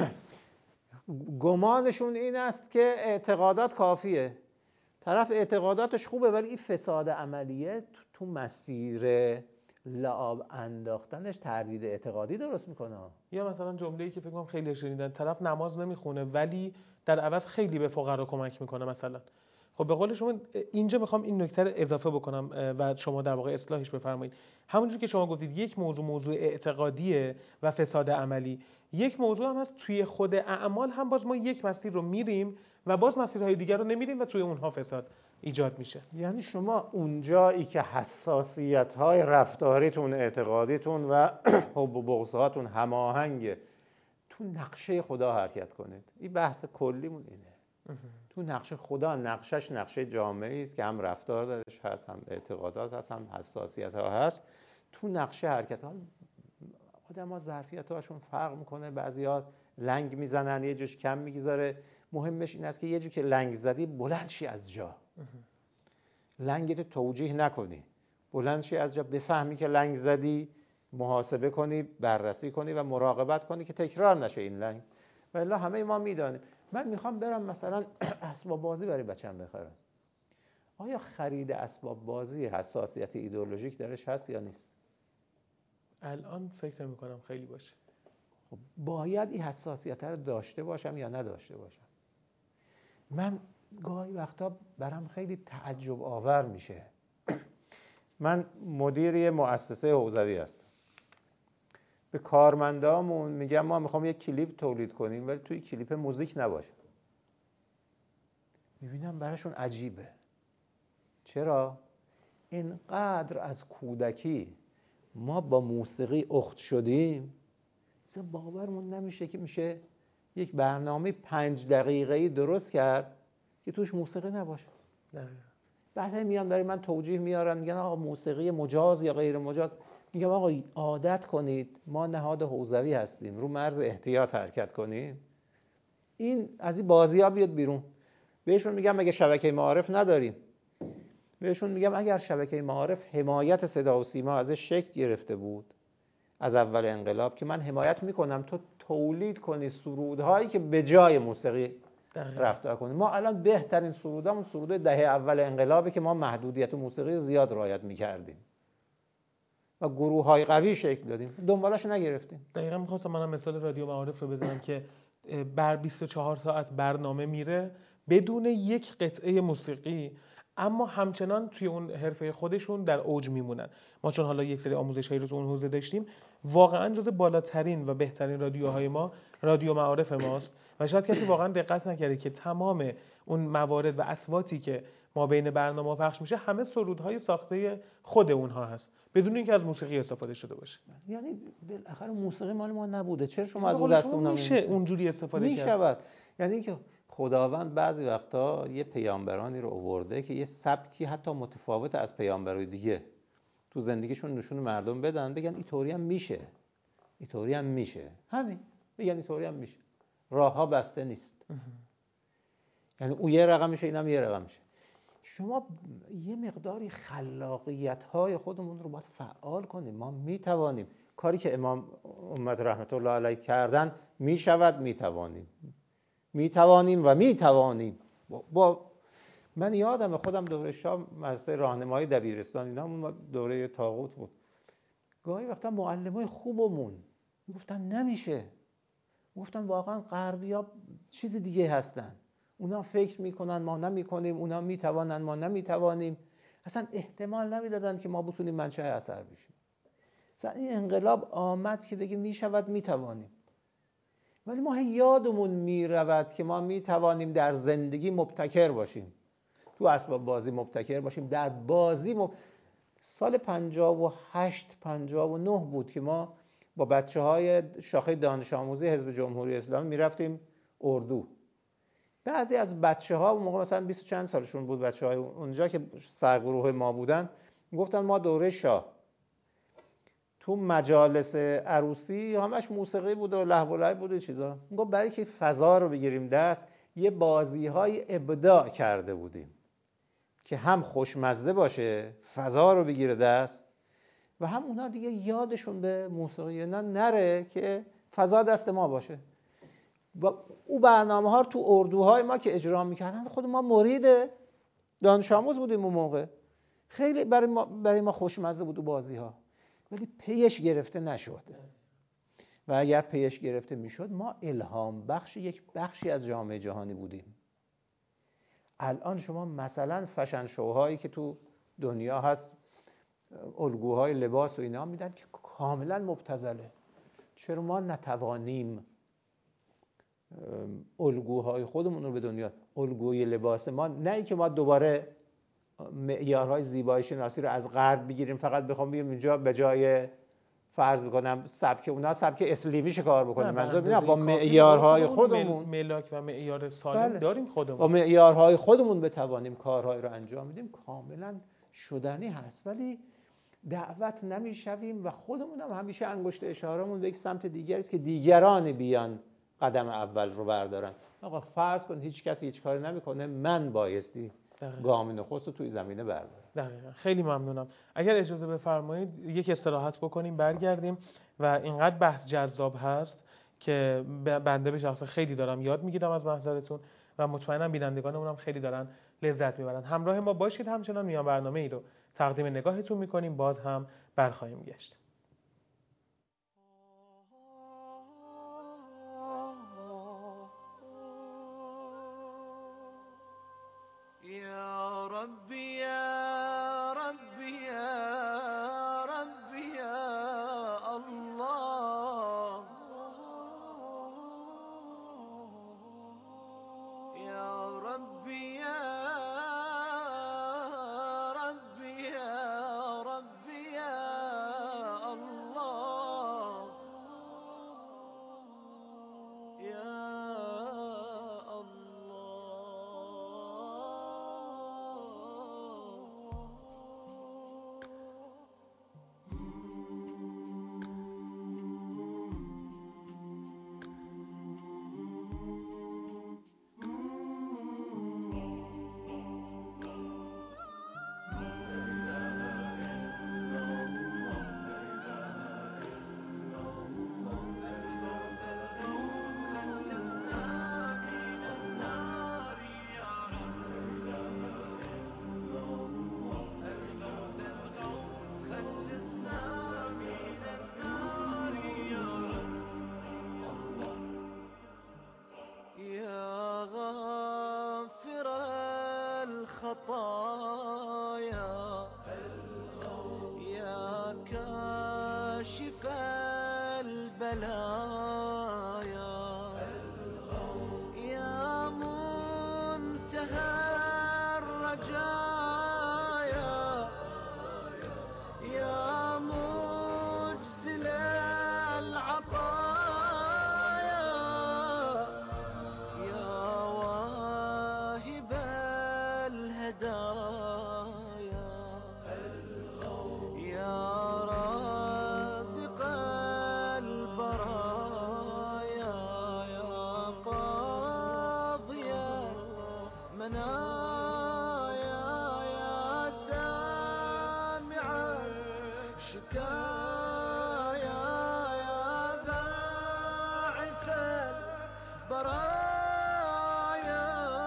گمانشون این است که اعتقادات کافیه. طرف اعتقاداتش خوبه ولی این فساد عملیه تو مسیر لعاب انداختنش تردید اعتقادی درست میکنه. یا مثلا جمله‌ای که فکر کنم خیلی شنیدن، طرف نماز نمیخونه ولی در عوض خیلی به فقرا کمک میکنه مثلا. خب به قول شما اینجا میخوام این نکته رو اضافه بکنم و شما در واقع اصلاحش بفرمایید. همونجوری که شما گفتید یک موضوع اعتقادیه و فساد عملی، یک موضوع هم هست توی خود اعمال هم باز ما یک مسیر رو میریم و باز مسیرهای دیگر رو نمیریم و توی اونها فساد ایجاد میشه. یعنی شما اونجایی که حساسیت‌های رفتاریتون، اعتقادیتون و حب و بغض‌هاتون هماهنگه، تو نقشه خدا حرکت کنید. این بحث کلیمون اینه. تو نقشه خدا، نقشش نقشه جامعی است که هم رفتار درش هست، هم اعتقادات هست، هم حساسیت‌ها هست. تو نقشه حرکت ها آدم‌ها ظرفیت‌هاشون فرق میکنه، بعضی‌ها لنگ میزنن، یه جوش کم میگذاره. مهمش این است که یه جو که لنگ زدی بلند شی از جا، لنگت توجیه نکنی، بلند شی از جا، بفهمی که لنگ زدی، محاسبه کنی، بررسی کنی و مراقبت کنی که تکرار نشه این لنگ. والا همه ما میدانیم. من میخوام برم مثلا اسباب بازی برای بچه‌م بخرم. آیا خرید اسباب بازی حساسیت ایدئولوژیک درش هست یا نیست؟ الان فکر نمی‌کنم خیلی باشه. خب باید این حساسیت رو داشته باشم یا نداشته باشم؟ من گاهی وقتا برام خیلی تعجب آور میشه. من مدیر یه مؤسسه حوزوی هستم. به کارمندامون میگم ما میخوام یک کلیپ تولید کنیم ولی توی کلیپ موزیک نباشه. میبینم براشون عجیبه. چرا؟ اینقدر از کودکی ما با موسیقی اخت شدیم، اصلا باورمون نمیشه که میشه یک برنامه 5 دقیقه‌ای درست کرد که توش موسیقی نباشه. بعد میان برای من توجیه میارن، میگن آقا موسیقی مجاز یا غیر مجاز. میگم آقا عادت کنید، ما نهاد حوزوی هستیم، رو مرز احتیاط حرکت کنیم. این از این بازی‌ها بیاد بیرون. بهشون میگم مگه شبکه معارف نداریم؟ بهشون میگم اگر شبکه معارف حمایت صدا و سیما ازش شکل گرفته بود از اول انقلاب، که من حمایت میکنم تو تولید کنی سرودهایی که به جای موسیقی رفتار کنی. ما الان بهترین سرودامون سرود دهه اول انقلابه که ما محدودیت موسیقی زیاد رعایت میکردیم و گروه‌های قوی شکل دادیم، دنبالش نگرفتیم. دقیقاً می‌خواستم منم مثال رادیو معارف رو بزنم که بر 24 ساعت برنامه میره بدون یک قطعه موسیقی، اما همچنان توی اون حرفه خودشون در اوج میمونن. ما چون حالا یک سری آموزش‌هایی رو تو اون حوزه داشتیم، واقعاً جز بالاترین و بهترین رادیوهای ما رادیو معارف ماست و شاید کسی واقعاً دقت نکرده که تمام اون موارد و اصواتی که ما بین برنامه‌ها پخش میشه همه سرودهای ساخته خود اونها هست بدون اینکه از موسیقی استفاده شده باشه. یعنی بالاخره موسیقی مال ما نبوده، چرا شما از اون دست اونم میشه اونجوری استفاده کرد؟ میشود. یعنی اینکه خداوند بعضی وقتا یه پیامبرانی رو آورده که یه سبکی حتی متفاوت از پیامبرای دیگه تو زندگیشون نشون مردم بدن، بگن اینطوری هم میشه، اینطوری هم میشه، همین بگن اینطوری هم میشه، راهها بسته نیست. یعنی اون یه رقم میشه، اینم یه رقم میشه. شما یه مقداری خلاقیت‌های خودمون رو باید فعال کنیم. ما میتوانیم کاری که امام امت رحمت الله علیه کردن میشود، میتوانیم. با من یادم خودم دوره شام مدرسه راهنمایی دبیرستان اینا ما دوره طاغوت بود. گاهی وقتا معلمای خوبمون میگفتن نمیشه، میگفتن واقعا غربی‌ها چیز دیگه هستن، اونا فکر میکنن ما نمیکنیم، اونا میتوانن ما نمیتوانیم. اصلا احتمال نمیدادن که ما بتونیم منشأ اثر بشیم. اصلا این انقلاب آمد که بگیم میشود، میتوانیم. ولی ما یادمون میرود که ما میتوانیم در زندگی مبتکر باشیم، تو اسباب بازی مبتکر باشیم، در بازی سال 58-59 بود که ما با بچه‌های شاخه دانش آموزی حزب جمهوری اسلامی میرفتیم اردو. بعضی از بچه‌ها اون موقع مثلا 20 چند سالشون بود، بچه‌های اونجا که سرگروه ما بودن، گفتن ما دوره شاه تو مجالس عروسی همش موسیقی بود و لهو و لعب بود و چیزا. گفت برای که فضا رو بگیریم دست، یه بازی‌های ابداع کرده بودیم که هم خوشمزه باشه، فضا رو بگیره دست، و هم اونا دیگه یادشون به موسیقی نره که فضا دست ما باشه. و او برنامه‌ها رو تو اردوهای ما که اجرا می‌کردن، خود ما مرید دانش آموز بودیم اون موقع، خیلی برای ما خوشمزه بود و بازی‌ها، ولی پیش گرفته نشد. و اگر پیش گرفته میشد ما الهام بخش یک بخشی از جامعه جهانی بودیم. الان شما مثلا فشن شوهایی که تو دنیا هست، الگوهای لباس و اینا میدن که کاملا مبتذله. چرا ما نتوانیم الگوهای خودمون رو به دنیا، الگوی لباس ما، نه اینکه ما دوباره معیارهای زیبایی شناسی رو از غرب بگیریم فقط بخوام بیام اینجا به جای فرض بکنم سبک اونا سبک اسلیمی کار بکنیم. منظور اینه با معیارهای خودمون ملاک و معیار سالم داریم خودمون، با معیارهای خودمون بتوانیم کارهای رو انجام بدیم، کاملا شدنی هست. ولی دعوت نمیشویم و خودمون هم همیشه انگشت اشارهمون به یک سمت دیگری است که دیگران بیان قدم اول رو بردارن. آقا فرض کن هیچ کسی هیچ کاری نمیکنه، من بایستی گام نخست رو توی زمینه بردارم. دقیقاً. خیلی ممنونم. اگر اجازه بفرمایید یک استراحت بکنیم، برگردیم. و اینقدر بحث جذاب هست که بنده به شخص خیلی دارم یاد میگیرم از محضرتون و مطمئنم بینندگانمون هم خیلی دارن لذت میبرن. همراه ما باشید، همچنان میان برنامه ای رو تقدیم نگاهتون میکنیم، باز هم برخواهیم گشت. يا ربي يا ربي يا ربي يا الله، يا ربي يا ربي يا ربي يا الله، يا الخطايا يا كاشف البلايا يا منتهى الرجايا يا مجزل العطايا يا واهب الهدايا يا رازق البرايا شكايا يا باعث البرايا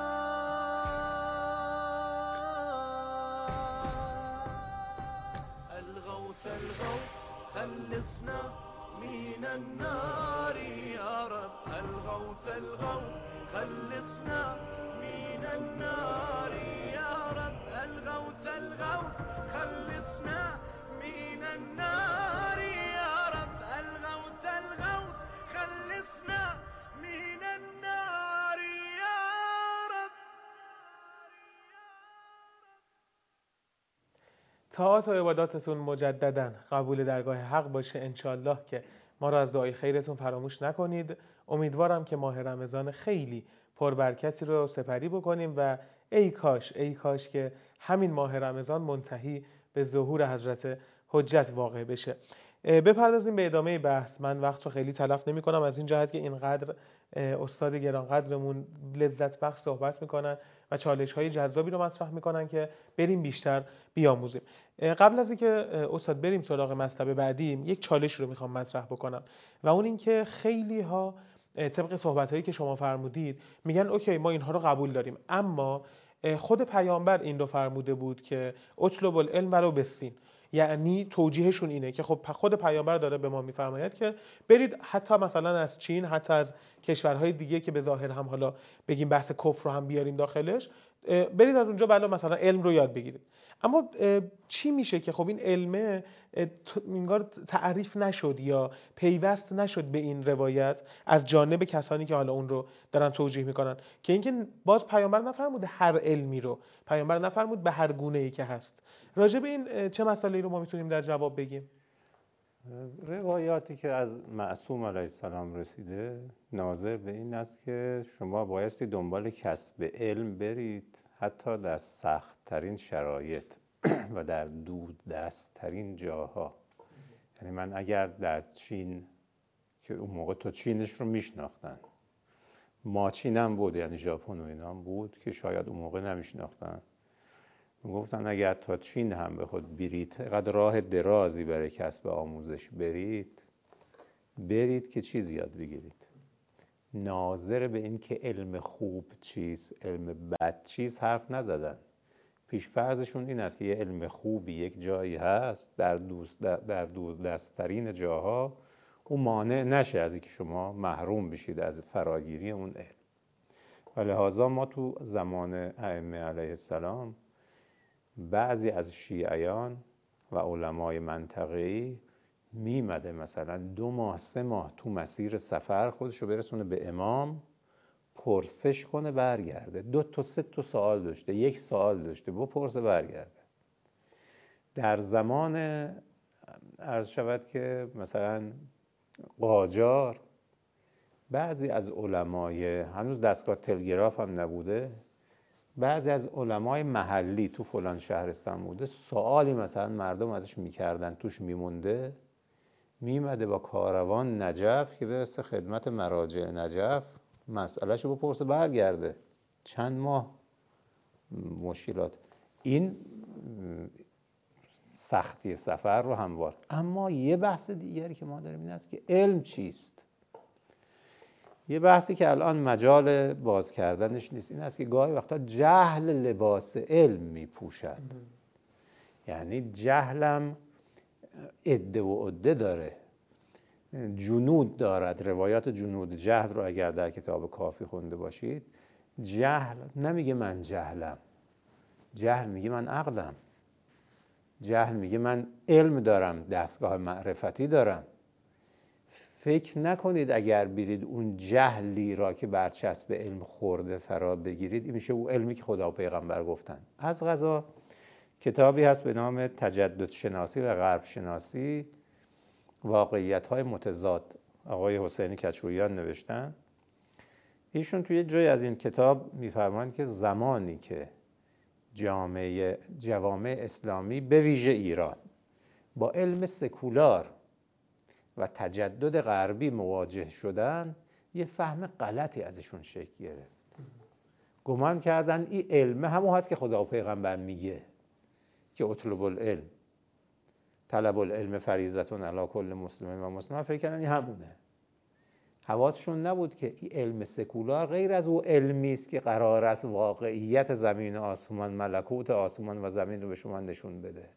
الغوث الغوث خلصنا من النار يا رب الغوث الغوث خلصنا من النار يا رب الغوث الغوث خلصنا من النار يا رب الغوث الغوث خلصنا من النار يا رب. طاعات و عباداتتون مجددا قبول درگاه حق باشه انشالله که ما را از دعای خیرتون فراموش نکنید. امیدوارم که ماه رمضان خیلی پربرکتی رو سپری بکنیم و ای کاش که همین ماه رمضان منتهی به ظهور حضرت حجت واقع بشه. بپردازیم به ادامه بحث. من وقت رو خیلی تلف نمی کنم از این جهت که اینقدر استاد گرانقدرمون لذت بخش صحبت میکنن و چالش های جذابی رو مطرح میکنن که بریم بیشتر بیاموزیم. قبل از اینکه استاد بریم سراغ مطلب بعدی، یک چالش رو میخوام مطرح بکنم و اون این که خیلی ها طبق صحبت هایی که شما فرمودید میگن اوکی ما اینها رو قبول داریم، اما خود پیامبر این رو فرموده بود که اطلب العلم ولو بالسین، یعنی توجیهشون اینه که خب خود پیامبر داره به ما میفرماید که برید حتی مثلا از چین، حتی از کشورهای دیگه که به ظاهر هم حالا بگیم بحث کفر رو هم بیاریم داخلش، برید از اونجا بالا مثلا علم رو یاد بگیرید. اما چی میشه که خب این علمه انگار تعریف نشد یا پیوست نشد به این روایت از جانب کسانی که حالا اون رو دارن توجیه میکنن، که اینکه باز پیامبر نفرموده هر علمی رو، پیامبر نفرمود به هر گونه‌ای که هست. راجع به این چه مسئله‌ای رو ما میتونیم در جواب بگیم؟ روایاتی که از معصوم علیه السلام رسیده ناظر به این است که شما بایستی دنبال کسب علم برید حتی در سخت‌ترین شرایط و در دوردست‌ترین جاها. یعنی من اگر در چین، که اون موقع تو چینش رو میشناختن، ما چینم بود یعنی ژاپن و اینا هم بود که شاید اون موقع نمیشناختن، گفتن اگر تا چین هم به خود برید، قدر راه درازی برای کسب آموزش برید که چیز یاد بگیرید. ناظر به این که علم خوب چیز، علم بد چیز حرف نزدن. پیش فرضشون این است که یه علم خوبی یک جایی هست در دوردست‌ترین جاها، اون مانع نشه از اینکه شما محروم بشید از فراگیری اون علم. و لحاظا ما تو زمان ائمه علیه السلام بعضی از شیعیان و علمای منطقه‌ای میمده مثلا 2 ماه 3 ماه تو مسیر سفر خودشو برسونه به امام، پرسش کنه برگرده، 2 تا 3 تا سوال داشته، 1 سوال داشته، بپرسه برگرده. در زمان عرض شود که مثلا قاجار بعضی از علمای، هنوز دستگاه تلگراف هم نبوده، بعضی از علمای محلی تو فلان شهرستان بوده، سوالی مثلا مردم ازش میکردن توش میمونده، میمده با کاروان نجف که برسه خدمت مراجع نجف، مسئلهشو بپرسه برگرده. چند ماه مشکلات. این سختی سفر رو هموار. اما یه بحث دیگری که ما داریم این است که علم چیست. یه بحثی که الان مجال باز کردنش نیست، این است که گاهی وقتا جهل لباس علم میپوشد. یعنی جهلم عده و عده داره، جنود دارد. روایات جنود جهل رو اگر در کتاب کافی خونده باشید، جهل نمیگه من جهلم، جهل میگه من عقلم، جهل میگه من علم دارم، دستگاه معرفتی دارم. فکر نکنید اگر برید اون جهلی را که برچسب علم خورده فرا بگیرید، این میشه اون علمی که خدا و پیغمبر گفتن. از قضا کتابی هست به نام تجدد شناسی و غرب شناسی، واقعیت‌های متضاد، آقای حسینی کچوریان نوشتن. ایشون توی جای از این کتاب میفرمایند که زمانی که جوامع اسلامی به ویژه ایران با علم سکولار و تجدد غربی مواجه شدن، یه فهم غلطی ازشون شکل گرفت. گمان کردن این علم همون هست که خدا و پیغمبر میگه که اطلب العلم. طلب العلم فریضة علی کل مسلم و مسلمه، فکر کردن این همونه. حواسشون نبود که این علم سکولار غیر از او علمی است که قرار است واقعیت زمین و آسمان، ملکوت آسمان و زمین رو به شما نشون بده.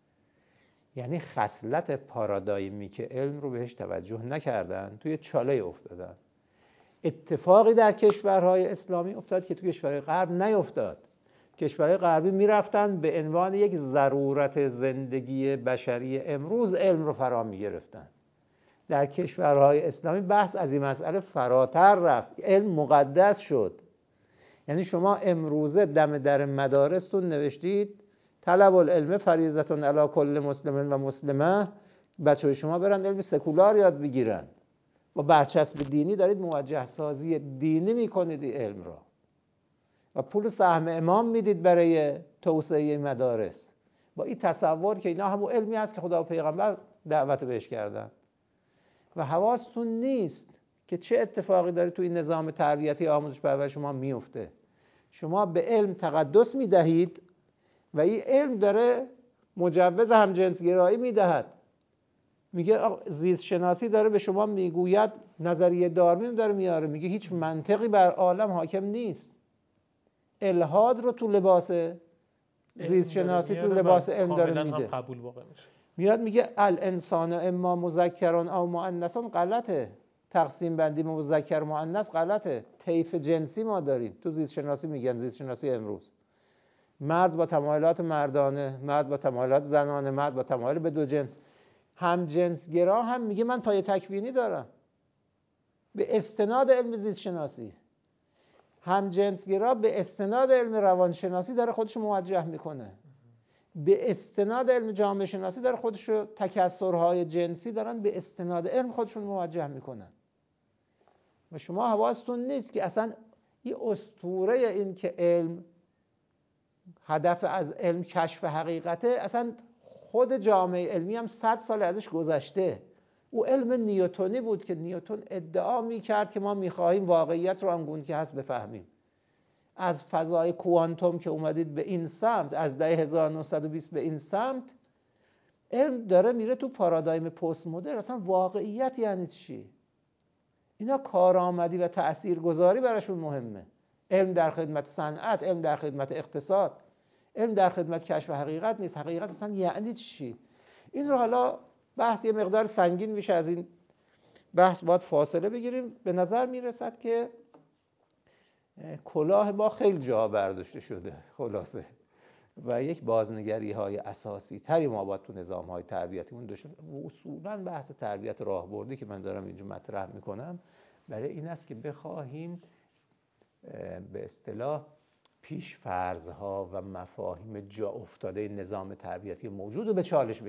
یعنی خصلت پارادایمی که علم رو بهش توجه نکردن، توی چاله افتادن. اتفاقی در کشورهای اسلامی افتاد که توی کشورهای غرب نیفتاد. کشورهای غربی میرفتن به عنوان یک ضرورت زندگی بشری امروز علم رو فرا میگرفتن. در کشورهای اسلامی بحث از این مسئله فراتر رفت، علم مقدس شد. یعنی شما امروزه دم در مدارستون نوشتید طلب العلم فریضة علی کل مسلم و مسلمه، بچه‌های شما برن علم سکولار یاد بگیرن. با برچسب دینی دارید موجه سازی دینی میکنید این علم را و پول سهم امام میدید برای توسعه مدارس، با این تصور که اینا همون علمی هست که خدا و پیغمبر دعوت بهش کردن. و حواستون نیست که چه اتفاقی داره توی نظام تربیتی آموزش پرورش شما میفته. شما به علم تقدس میدهید و این علم داره مجوز همجنسگرایی میدهد. میگه زیست شناسی داره به شما میگوید، نظریه داروین داره میاره، میگه هیچ منطقی بر عالم حاکم نیست. الحاد رو تو لباس زیست شناسی تو لباس علم داره میده. قبول واقع میشه. میاد میگه الانسان اما مذکران او مؤنثان، غلطه. تقسیم بندی مذکر مؤنث غلطه. طیف جنسی ما داریم تو زیست شناسی، میگن زیست شناسی امروز. مرد با تمایلات مردانه، مرد با تمایلات زنانه، مرد با تمایل به دو جنس. هم جنسگرا هم میگه من پای تکوینی دارم به استناد علم زیست شناسی. هم جنسگرا به استناد علم روانشناسی داره خودشو موجه میکنه. به استناد علم جامعه شناسی داره خودشو، تکثرهای جنسی دارن به استناد علم خودشون موجه میکنن. و شما حواستون نیست که اصلا این اسطوره این که علم هدف از علم کشف حقیقته، اصلا خود جامعه علمی هم 100 سال ازش گذشته. او علم نیوتنی بود که نیوتن ادعا میکرد که ما میخواهیم واقعیت رو همگونه که هست بفهمیم. از فضای کوانتوم که اومدید به این سمت، از دهه 1920 به این سمت، علم داره میره تو پارادایم پست مدرن. اصلا واقعیت یعنی چی؟ اینا کارآمدی و تاثیرگذاری براشون مهمه. علم در خدمت صنعت، علم در خدمت اقتصاد، علم در خدمت کشف حقیقت نیست. حقیقت اصلا یعنی چی؟ این رو حالا بحث یه مقدار سنگین میشه، از این بحث باید فاصله بگیریم. به نظر میرسد که کلاه ما خیلی جا برداشته شده خلاصه و یک بازنگری های اساسی تری ما باید تو نظام های تربیتیمون داشته. اصولا بحث تربیت راهبردی که من دارم اینجا مطرح میکنم برای این است که بخواهیم به اصطلاح پیش فرضها و مفاهیم جا افتاده نظام تربیتی موجود رو به چالش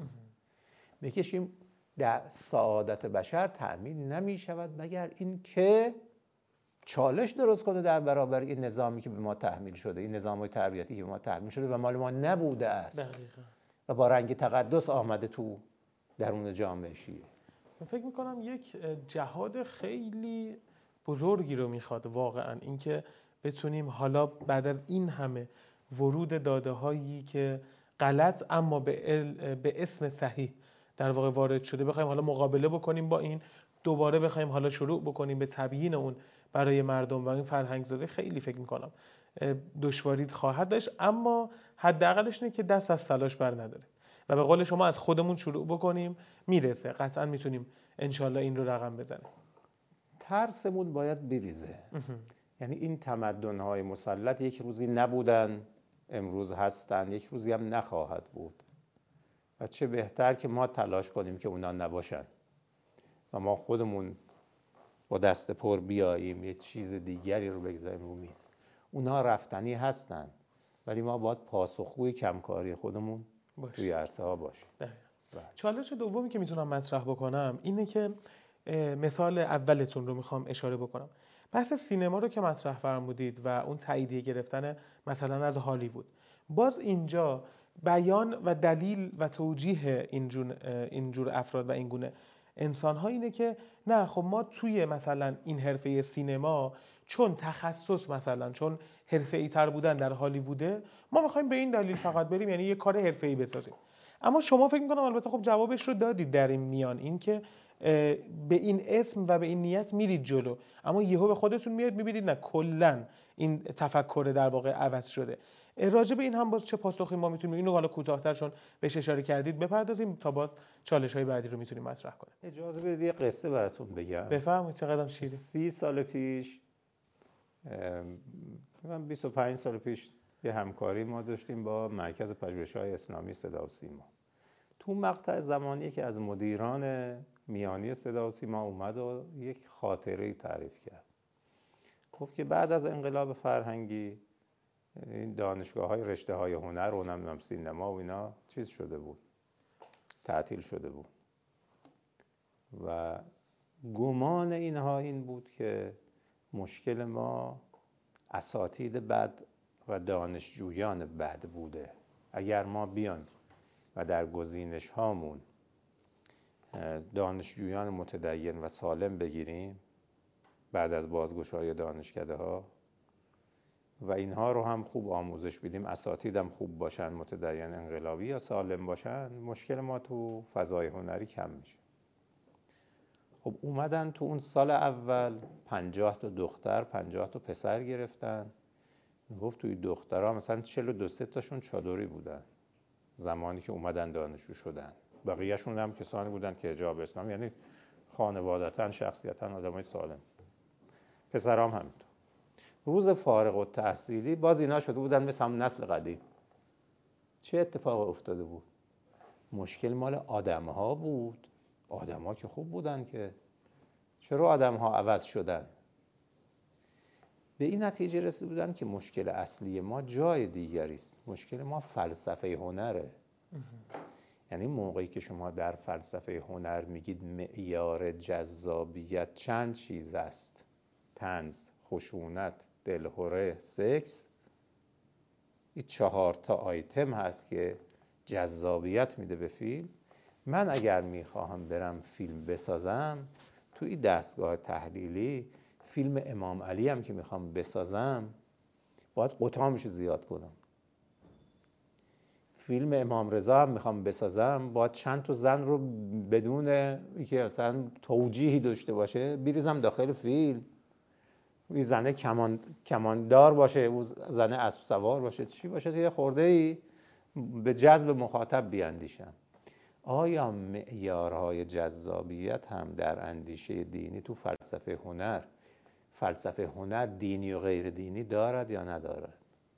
بکشیم. در سعادت بشر تأمین نمی شود مگر این که چالش درست کنه در برابر این نظامی که به ما تحمیل شده، این نظام تربیتی که به ما تحمیل شده و مال ما نبوده است. دقیقاً. و با رنگ تقدس آمده تو درون جامعه شیعه. من فکر میکنم یک جهاد خیلی بزرگی رو میخواد واقعا، اینکه بتونیم حالا بعد از این همه ورود داده هایی که غلط اما به اسم صحیح در واقع وارد شده، بخوایم حالا مقابله بکنیم با این، دوباره بخوایم حالا شروع بکنیم به تبیین اون برای مردم و این فرهنگ‌سازی، خیلی فکر میکنم دشواری خواهد داشت، اما حداقلش اینه که دست از تلاش بر نداره و به قول شما از خودمون شروع بکنیم، میرسه، قطعا میتونیم انشالله این رو رقم بزنیم. ترسمون باید بریزه. یعنی این تمدن‌های مسلط یک روزی نبودن، امروز هستن، یک روزی هم نخواهد بود و چه بهتر که ما تلاش کنیم که اونا نباشن و ما خودمون با دست پر بیاییم یه چیز دیگری رو بگذاریم رو میز. اونا رفتنی هستن ولی ما باید پاسخگوی کمکاری خودمون توی عرصه ها باشیم. چالش دومی که میتونم مطرح بکنم اینه که مثال اولتون رو میخوام اشاره بکنم. بحث سینما رو که مطرح فرمودید و اون تاییدیه گرفتن مثلا از هالیوود، باز اینجا بیان و دلیل و توجیه اینجور افراد و این گونه انسان‌ها اینه که نه خب ما توی مثلا این حرفه سینما چون تخصص مثلا چون حرفه‌ای تر بودن در هالیووده، ما میخوایم به این دلیل فقط بریم یعنی یه کار حرفه‌ای بسازیم. اما شما فکر میکنم البته خب جوابش رو دادید در این میان، این که به این اسم و به این نیت میرید جلو، اما یهو به خودتون میاد میبینید نه کلا این تفکر در واقع عوض شده. راجع به این هم باز چه پاسخی ما میتونیم اینو حالا کوتاه‌تر چون بهش اشاره کردید بپردازیم تا باز چالش‌های بعدی رو میتونیم مطرح کنیم. اجازه بدید یه قصه براتون بگم. بفرمایید. چقدر شیرین. 30 سال پیش، من 25 سال پیش یه همکاری ما داشتیم با مرکز پژوهش‌های اسلامی صدا و سیما. تو مقطع زمانی که از مدیران میانی صدا و سیما اومد و یک خاطره‌ای تعریف کرد. گفت که بعد از انقلاب فرهنگی این دانشگاه‌های رشته‌های هنر و نمیدونم سینما و اینا چیز شده بود، تعطیل شده بود و گمان اینها این بود که مشکل ما اساتید بد و دانشجویان بد بوده. اگر ما بیان و در گزینش هامون دانشجویان متدین و سالم بگیریم بعد از بازگشایی دانشکده ها و اینها رو هم خوب آموزش بدیم، اساتیدم خوب باشن، متدین انقلابی یا سالم باشن، مشکل ما تو فضای هنری کم میشه. خب اومدن تو اون سال اول 50 تا دختر 50 تا پسر گرفتن. گفت توی دخترها مثلا 42 تاشون چادری بودن زمانی که اومدن دانشجو شدن، بقیه‌شون هم کسانی بودن که حجاب اسلام، یعنی خانوادتاً شخصیتاً آدمای سالم. پسرام همینطور. روز فارغ التحصیلی باز اینا شده بودن مثل هم نسل قدیم. چه اتفاق افتاده بود؟ مشکل مال آدم‌ها بود. آدم‌ها که خوب بودن که چرا آدم‌ها عوض شدن؟ به این نتیجه رسیده بودن که مشکل اصلی ما جای دیگری است. مشکل ما فلسفه هنره. یعنی موقعی که شما در فلسفه هنر میگید معیار جذابیت چند چیز است: طنز، خشونت، دلهره، سکس. این 4 تا آیتم هست که جذابیت میده به فیلم. من اگر میخواهم برم فیلم بسازم تو این دستگاه تحلیلی، فیلم امام علی هم که میخوام بسازم باید قطعامش زیاد کنم. فیلم امام رضا هم میخوام بسازم باید چند تا زن رو بدون اینکه اصلا توجیهی داشته باشه بریزم داخل فیلم. این زنه کماندار باشه، اون زنه اسب سوار باشه، چی باشه، یه خورده‌ای به جذب مخاطب بیاندیشم. آیا معیارهای جذابیت هم در اندیشه دینی تو فلسفه هنر دینی و غیر دینی دارد یا ندارد؟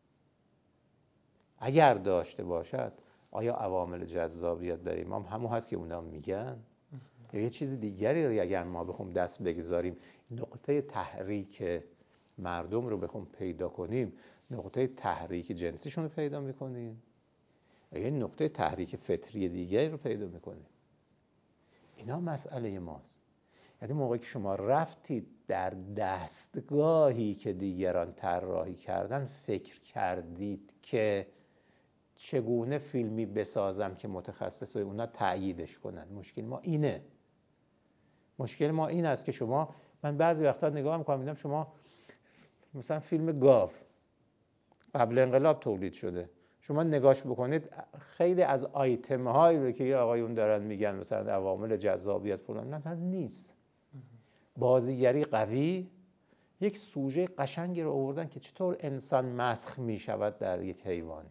اگر داشته باشد آیا عوامل جذابیت در امام همون هست که اونا میگن یا یه چیز دیگری رو اگر ما بخوام دست بگذاریم نقطه تحریک مردم رو بخوام پیدا کنیم، نقطه تحریک جنسیشون رو پیدا میکنیم یا یه نقطه تحریک فطری دیگری رو پیدا میکنیم؟ اینا مسئله ماست. یعنی موقعی که شما رفتید در دستگاهی که دیگران طراحی کردن فکر کردید که چگونه فیلمی بسازم که متخصصای اونا تأییدش کنن. مشکل ما اینه. مشکل ما این است که من بعضی وقتا نگاه میکنم میدم شما مثلا فیلم گاو قبل انقلاب تولید شده، شما نگاش بکنید خیلی از آیتم هایی رو که آقایون دارن میگن مثلا عوامل جذابیت فلان نه نیست. بازیگری قوی، یک سوژه قشنگی رو آوردن که چطور انسان مسخ میشود در یک حیوانی.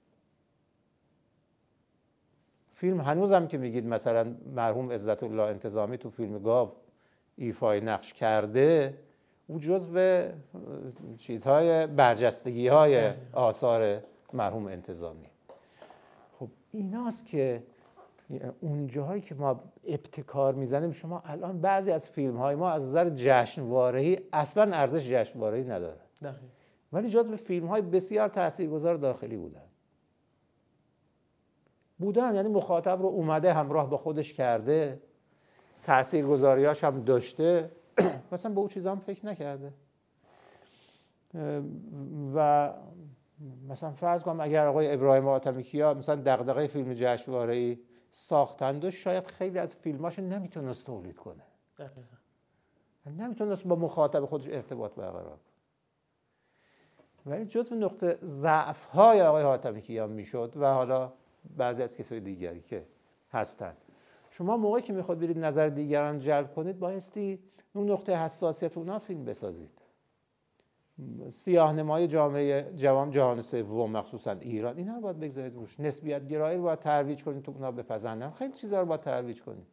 فیلم هنوزم که میگید مثلا مرحوم عزت الله انتظامی تو فیلم گاو ایفای نقش کرده، او جزو چیزهای برجستگی‌های آثار مرحوم انتظامی. خب ایناست که اون جاهایی که ما ابتکار میزنیم. شما الان بعضی از فیلم‌های ما از نظر جشنواره‌ای اصلا ارزش جشنواره‌ای نداره، ولی جزو فیلم‌های بسیار تاثیرگذار داخلی بودن، یعنی مخاطب رو اومده همراه با خودش کرده، تاثیرگذاریاش هم داشته، مثلا به اون چیزا هم فکر نکرده. و مثلا فرض کنم اگر آقای ابراهیم حاتمی‌کیا مثلا دغدغه فیلم جشنواره‌ای ساختند، شاید خیلی از فیلماش نمیتونست تولید کنه. نمیتونست با مخاطب خودش ارتباط برقرار کنه. ولی جزو نقطه ضعف‌های آقای حاتمی‌کیا میشد و حالا بعضی از کسای دیگری که هستن. شما موقعی که میخواد برید نظر دیگران جلب کنید بایستی اون نقطه حساسیت اونا فیلم بسازید. سیاه‌نمای جامعه جهان سوم مخصوصا ایران، اینا رو باید بگذارید روش. نسبیت گرایی رو باید ترویج کنید تو اونا بپزندن. خیلی چیزا رو باید ترویج کنید.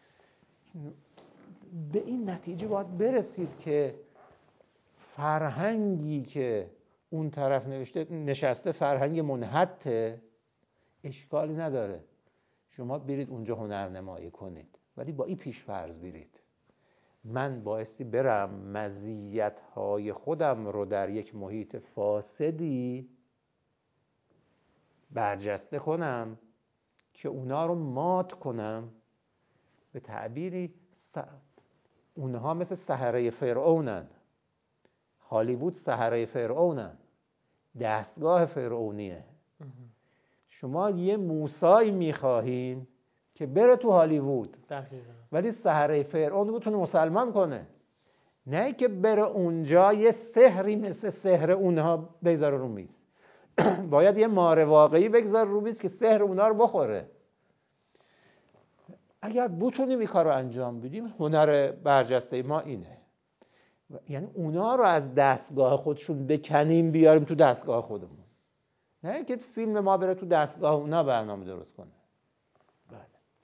به این نتیجه باید برسید که فرهنگی که اون طرف نشسته فرهنگ منحته، اشکالی نداره شما برید اونجا هنرنمایی کنید، ولی با این پیش فرض برید من بایستی برم مزیت‌های خودم رو در یک محیط فاسدی برجسته کنم که اونا رو مات کنم. به تعبیری اونها مثل سحره فرعونن، هالیوود سحره فرعونن، دستگاه فرعونیه. شما یه موسایی میخواهیم که بره تو هالیوود دقیقاً، ولی سحره فرعون رو بتونه مسلمان کنه، نه که بره اونجا یه سحری مثل سحر اونها بگذاره رو میز. باید یه مار واقعی بگذاره رو میز که سحر اونها رو بخوره. اگر بتونیم این کار رو انجام بدیم، هنر برجسته ما اینه، یعنی اونا رو از دستگاه خودشون بکنیم بیاریم تو دستگاه خودمون، نه که فیلم ما بره تو دستگاه اونا برنامه درست کنه. بله.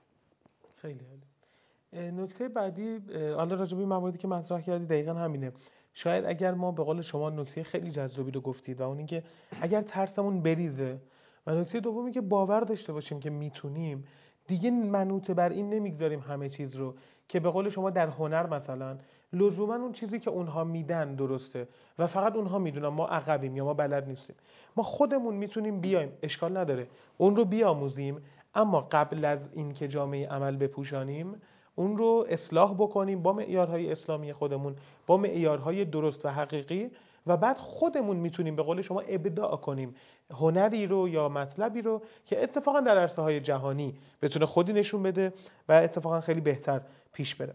خیلی عالی. نکته بعدی، حالا راجع به مواردی که مطرح کردی دقیقاً همینه. شاید اگر ما به قول شما نکته خیلی جذابی رو گفتید و اون اینکه اگر ترسمون بریزه و نکته دومی که باور داشته باشیم که میتونیم، دیگه منوط بر این نمیگذاریم همه چیز رو که به قول شما در هنر مثلا لزوما اون چیزی که اونها میدن درسته و فقط اونها میدونن، ما عقبیم یا ما بلد نیستیم. ما خودمون میتونیم بیایم، اشکال نداره اون رو بیاموزیم، اما قبل از اینکه جامعه عمل بپوشانیم اون رو اصلاح بکنیم با معیارهای اسلامی خودمون، با معیارهای درست و حقیقی، و بعد خودمون میتونیم به قول شما ابداع کنیم هنری رو یا مطلبی رو که اتفاقا در عرصه‌های جهانی بتونه خودی نشون بده و اتفاقا خیلی بهتر پیش بره.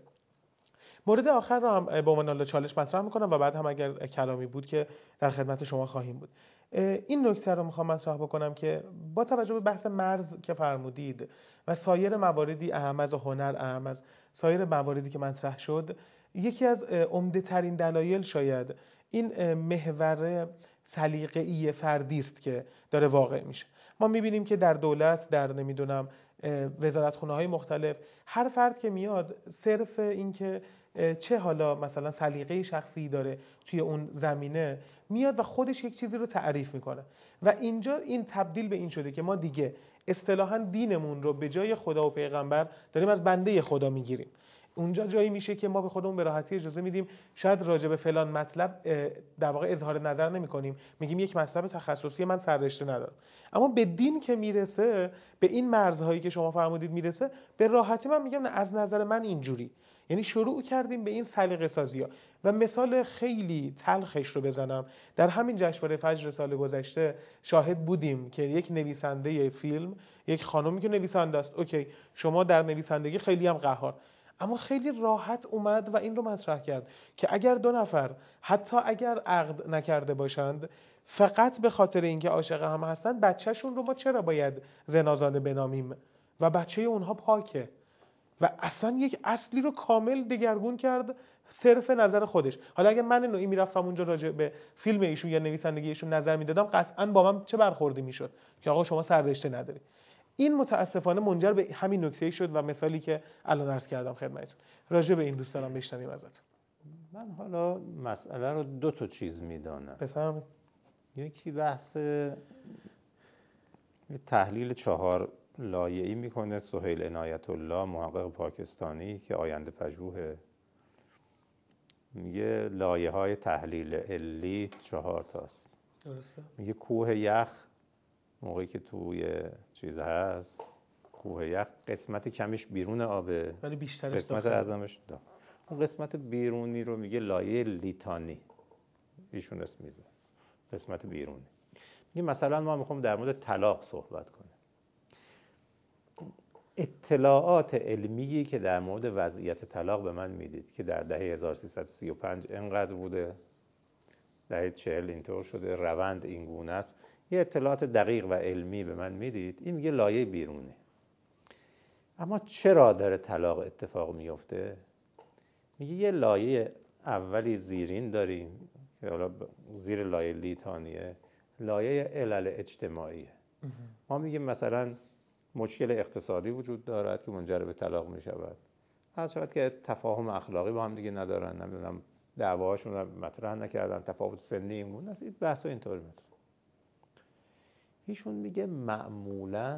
مورد آخر رو هم به عنوان چالش مطرح میکنم و بعد هم اگر کلامی بود که در خدمت شما خواهیم بود. این نکته رو میخوام مطرح بکنم که با توجه به بحث مرز که فرمودید و سایر مواردی اهم از هنر، اهم از سایر مواردی که مطرح شد، یکی از عمده ترین دلایل شاید این محور سلیقه‌ای فردی است که داره واقع میشه. ما میبینیم که در دولت، در نمیدونم وزارتخونه‌های مختلف، هر فرد که میاد صرف این که چه حالا مثلا سلیقه شخصی داره توی اون زمینه، میاد و خودش یک چیزی رو تعریف میکنه و اینجا این تبدیل به این شده که ما دیگه اصطلاحاً دینمون رو به جای خدا و پیغمبر داریم از بنده خدا میگیریم. اونجا جایی میشه که ما به خودمون به راحتی اجازه میدیم شاید راجع به فلان مطلب در واقع اظهار نظر نمی‌کنیم، میگیم یک مطلب تخصصی من سررشته ندارم. اما به دین که میرسه، به این مرزهایی که شما فرمودید میرسه، به راحتی من میگم نه از نظر من اینجوری. یعنی شروع کردیم به این سلیقه سازی‌ها. و مثال خیلی تلخش رو بزنم، در همین جشنواره فجر سال گذشته شاهد بودیم که یک نویسنده فیلم، یک خانومی که نویسنده است، اوکی شما در نویسندگی خیلی هم قهار، اما خیلی راحت اومد و این رو مطرح کرد که اگر دو نفر حتی اگر عقد نکرده باشند، فقط به خاطر اینکه عاشق هم هستند، بچه‌شون رو ما چرا باید زنازاده بنامیم و بچه اونها پاکه. و اصلا یک اصلی رو کامل دگرگون کرد صرف نظر خودش. حالا اگه من نوعی میرفتم اونجا راجع به فیلم ایشون یا نویسندگی ایشون نظر میدادم، قطعا با من چه برخوردی میشد که آقا شما سررشته نداری. این متاسفانه منجر به همین نکته شد و مثالی که الان عرض کردم خدمتتون. راجع به این دوستانم بشنویم ازتون. من حالا مسئله رو دو تا چیز میدانم. بفرمایید. یکی بحث تحلیل 4 لایه‌ای میکنه سهیل عنایت الله، محقق پاکستانی که آینده پژوهه. میگه لایه‌های تحلیل علی 4 تاست. درسته. میگه کوه یخ موقعی که توی چیز هست، کوه یخ قسمت کمش بیرون آبه ولی بیشترش قسمت اعظمش داخل. اون قسمت بیرونی رو میگه لایه لیتانی، ایشون اسم میذاره قسمت بیرونی. میگه مثلا ما میخوام در مورد طلاق صحبت کنیم، اطلاعات علمی که در مورد وضعیت طلاق به من میدید که در دهه 1335 انقدر بوده، دهه 40 اینطور شده، روند این گونه است، یه اطلاعات دقیق و علمی به من میدید، این میگه لایه بیرونه. اما چرا داره طلاق اتفاق میفته؟ میگه یه لایه اولی زیرین داریم که حالا زیر لایه لیتانیه، لایه علل اجتماعیه. ما میگیم مثلا مشکل اقتصادی وجود دارد که منجر به طلاق میشود، هر شود که تفاهم اخلاقی با هم دیگه ندارن، نمیدونم دعواشون رو مطرح نکردن، تفاوت سنی این بود، این بحث اینطوری مطرح. ایشون میگه معمولاً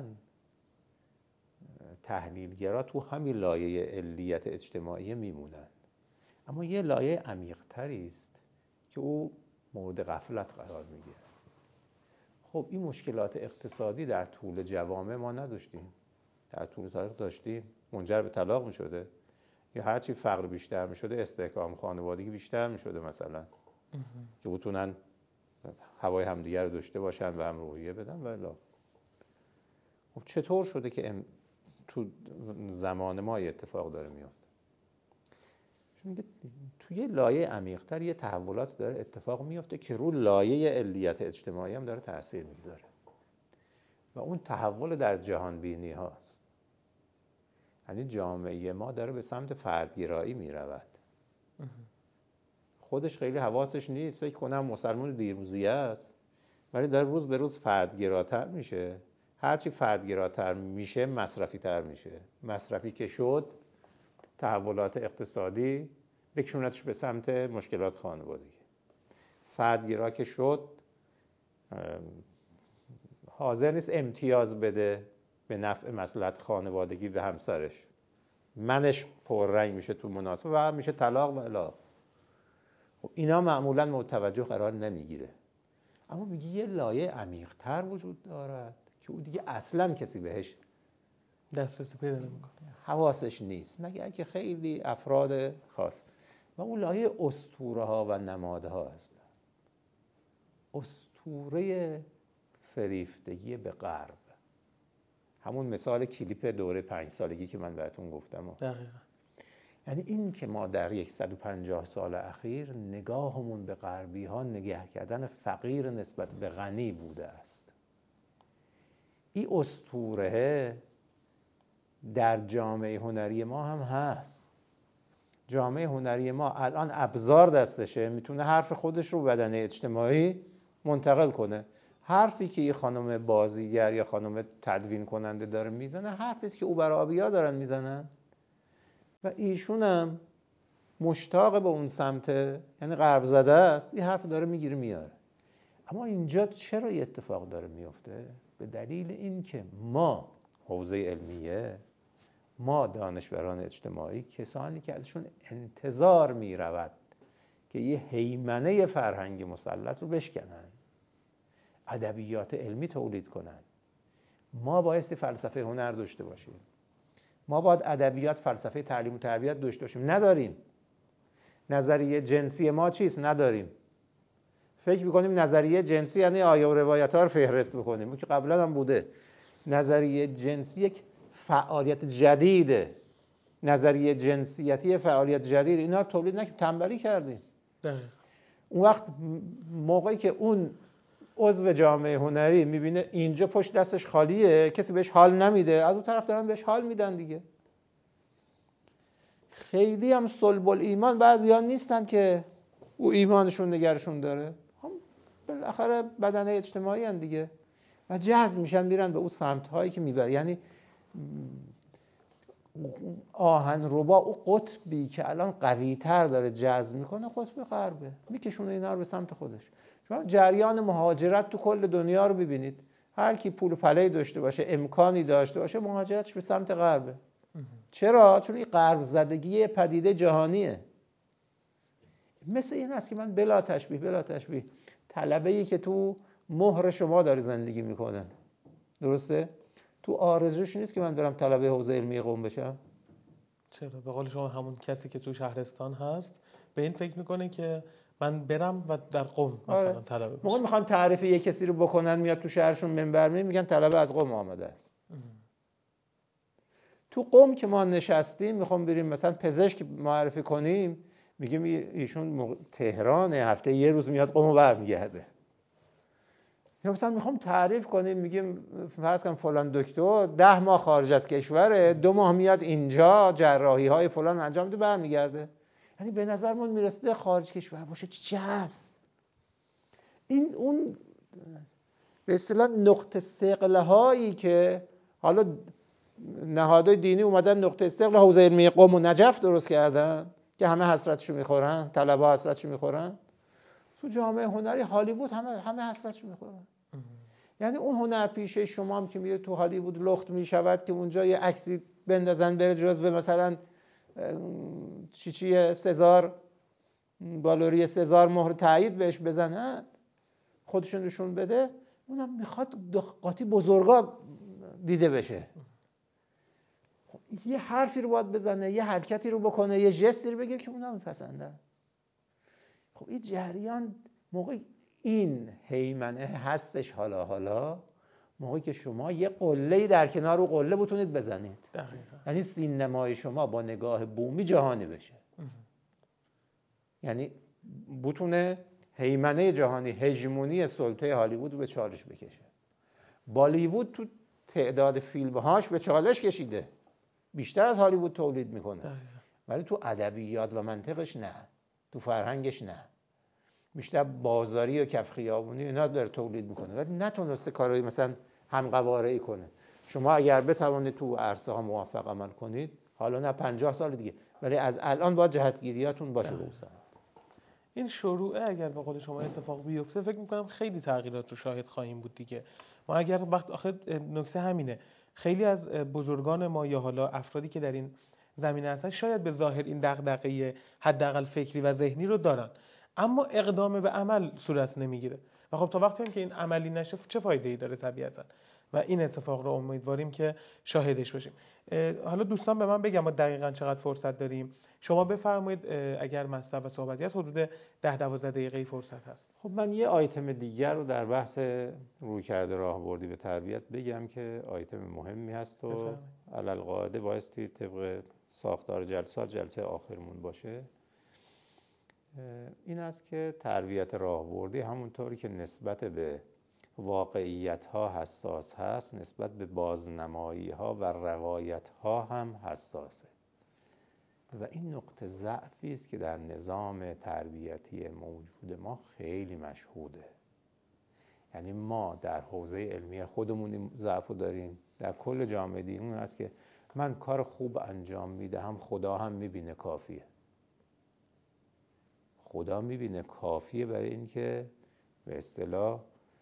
تحلیلگرا تو همین لایه علیت اجتماعی میمونن، اما یه لایه عمیق‌تری است که او مورد غفلت قرار میگیره. خب این مشکلات اقتصادی در طول جوامع ما نداشتیم؟ در طول تاریخ داشتیم، منجر به طلاق میشده، یا هرچی فقر بیشتر میشده استحکام خانوادگی بیشتر میشده مثلا، که بتونن هوای همدیگر رو داشته باشن و هم روحیه بدن و الا. خب چطور شده که تو زمان ما یه اتفاق داره میفته؟ میگه توی لایه عمیق‌تر یه تحولات داره اتفاق میفته که رو لایه علیت اجتماعی هم داره تأثیر میذاره و اون تحول در جهان بینی هاست. یعنی جامعه ما داره به سمت فردگرایی میرود. خودش خیلی حواسش نیست، فکر کنم مسلمان دیروزی است، ولی داره روز به روز فردگراتر میشه. هرچی فردگراتر میشه مصرفی تر میشه. مصرفی که شد تحولات اقتصادی بکشونتش به سمت مشکلات خانوادگی. فردگرا که شد حاضر نیست امتیاز بده به نفع مصلحت خانوادگی به همسرش، منش پررنگ میشه تو مناسبه و میشه طلاق و الا. خب اینا معمولا مورد توجه قرار نمیگیره. اما میگه یه لایه عمیق‌تر وجود دارد که او دیگه اصلا کسی بهش دسترسی پیدا نمیکنه، حواسش نیست مگر اینکه خیلی افراد خاص. و اون لایه اسطوره ها و نمادها هستن. اسطوره فریفتگی به غرب، همون مثال کلیپ دوره 5 سالگی که من براتون گفتم. دقیقاً. یعنی این که ما در 150 سال اخیر نگاهمون به غربی ها نگاه کردن فقیر نسبت به غنی بوده است. این اسطوره در جامعه هنری ما هم هست. جامعه هنری ما الان ابزار دستشه، میتونه حرف خودش رو بدن اجتماعی منتقل کنه. حرفی که یه خانم بازیگر یا خانم تدوین کننده داره میزنه، حرفی است که اوبرابیا دارن میزنن و ایشون هم مشتاق به اون سمت، یعنی غرب زده است، این حرف داره میگیره میاره. اما اینجا چرا یه اتفاق داره میفته؟ به دلیل این که ما حوزه علمیه، ما دانشوران اجتماعی، کسانی که ازشون انتظار میرود که یه هیمنه فرهنگی مسلط رو بشکنن، ادبیات علمی تولید کنن. ما بایستی فلسفه هنر داشته باشیم. ما باید ادبیات، فلسفه تعلیم و تربیت داشته باشیم. نداریم. نظریه جنسی ما چیست؟ نداریم. فکر می‌کنیم نظریه جنسی یعنی آیه و روایت‌ها رو فهرست بکنیم. اون که قبلا هم بوده. نظریه جنسی یک فعالیت جدیده. نظریه جنسیتی فعالیت جدید. اینا رو تولید نکردیم، تنبلی کردیم. دقیقاً. اون وقت موقعی که اون عضو جامعه هنری میبینه اینجا پشت دستش خالیه، کسی بهش حال نمیده، از اون طرف دارن بهش حال میدن دیگه. خیلی هم صلب الایمان بعضیان نیستن که او ایمانشون نگرشون داره، هم بالاخره بدنه اجتماعی هن دیگه و جذب میشن میرن به اون سمت هایی که میبره. یعنی آهن ربا، او قطبی که الان قوی تر داره جذب میکنه قطب غربه، میکشونه اینا رو به سمت خودش. شما جریان مهاجرت تو کل دنیا رو ببینید، هر کی پول و پله‌ای داشته باشه، امکانی داشته باشه، مهاجرتش به سمت غربه. چرا؟ چون این غرب زدگی پدیده جهانیه. مثل این است که من بلا تشبیه طلبه‌ای که تو مهر شما داره زندگی میکنه، درسته؟ تو آرزوش نیست که من برم طلبه حوزه علمی قم بشم. چرا؟ به قول شما همون کسی که تو شهرستان هست به این فکر میکنه که من برم و در قم مثلا طلبه بشم. موقع میخوان تعریف یک کسی رو بکنن، میاد تو شهرشون منبر میگن طلبه از قم آمده است. تو قم که ما نشستیم میخوام بریم مثلا پزشک معرفی کنیم، میگیم ایشون تهران، هفته یه روز میاد قم و برمیگرده. یا مثلا میخوام تعریف کنیم، میگیم فرض کن فلان دکتر 10 ماه خارج از کشوره، 2 ماه میاد اینجا جراحی های فلان انجام میده برمیگرده. یعنی به نظرمون میرسه خارج کشور باشه چی هست؟ این اون به اصطلاح نقطه ثقل هایی که حالا نهادهای دینی اومدن نقطه ثقل حوزه علمی قم و نجف درست کردن که همه حسرتشو میخورن، طلبه حسرتشو میخورن. تو جامعه هنری هالیوود همه حسرتشو میخورن. یعنی اون هنرپیشه شما هم که میره تو هالیوود لخت میشود که اونجا یه عکسی بندازن بره جزو مثلا چی سزار گالری سزار مهر تایید بهش بزنن، خودشون نشون بده، اونم میخواد قاطی بزرگا دیده بشه. یه حرفی رو باید بزنه، یه حرکتی رو بکنه، یه ژستی رو بگیره که اونا میپسندن. خب این جریان موقع این هیمنه هستش حالا موقعی که شما یه قله‌ای در کنار اون قله بتونید بزنید. دقیقاً. یعنی سینمای شما با نگاه بومی جهانی بشه. یعنی بتونه هیمنه جهانی، هژمونی سلطه هالیوود رو به چالش بکشه. بالیوود تو تعداد فیلم‌هاش به چالش کشیده، بیشتر از هالیوود تولید میکنه، ولی تو ادبیات و منطقش نه، تو فرهنگش نه، بیشتر بازاری و کف خیابونی اینا داره تولید میکنه، ولی نتونسته کارایی مثلا همقواره‌ای کنه. شما اگر بتوانید تو عرصه ها موفق عمل کنید، حالا نه 50 سال دیگه، ولی از الان باید جهتگیریاتون باشه روسن. این شروعه اگر به قول شما اتفاق بیفته فکر میکنم خیلی تغییرات رو شاهد خواهیم بود دیگه. ما اگر وقت آخر نکته همینه، خیلی از بزرگان ما یا حالا افرادی که در این زمینه هستن شاید به ظاهر این دغدغه حداقل فکری و ذهنی رو دارن، اما اقدام به عمل صورت نمیگیره و خب تا وقتی هم که این عملی نشه چه فایده‌ای داره طبیعتاً، و این اتفاق رو امیدواریم که شاهدش باشیم. حالا دوستان به من بگم ما دقیقاً چقدر فرصت داریم. شما بفرمایید اگر مطلب و صحبتی هست حدود 10-12 دقیقه فرصت هست. خب من یه آیتم دیگر رو در بحث رویکرد راهبردی به تربیت بگم که آیتم مهمی هست و علالقاعده بایستی طبق ساختار جلسات جلسه آخرمون باشه. این است که تربیت راهبردی همونطوری که نسبت به واقعیت‌ها حساس هست، نسبت به بازنمایی‌ها و روایت‌ها هم حساسه و این نقطه ضعفی است که در نظام تربیتی موجود ما خیلی مشهوده. یعنی ما در حوزه علمی خودمون این ضعفو داریم، در کل جامعه دینی هست که من کار خوب انجام میدهم، خدا هم میبینه کافیه. خدا میبینه کافیه برای اینکه به اصطلاح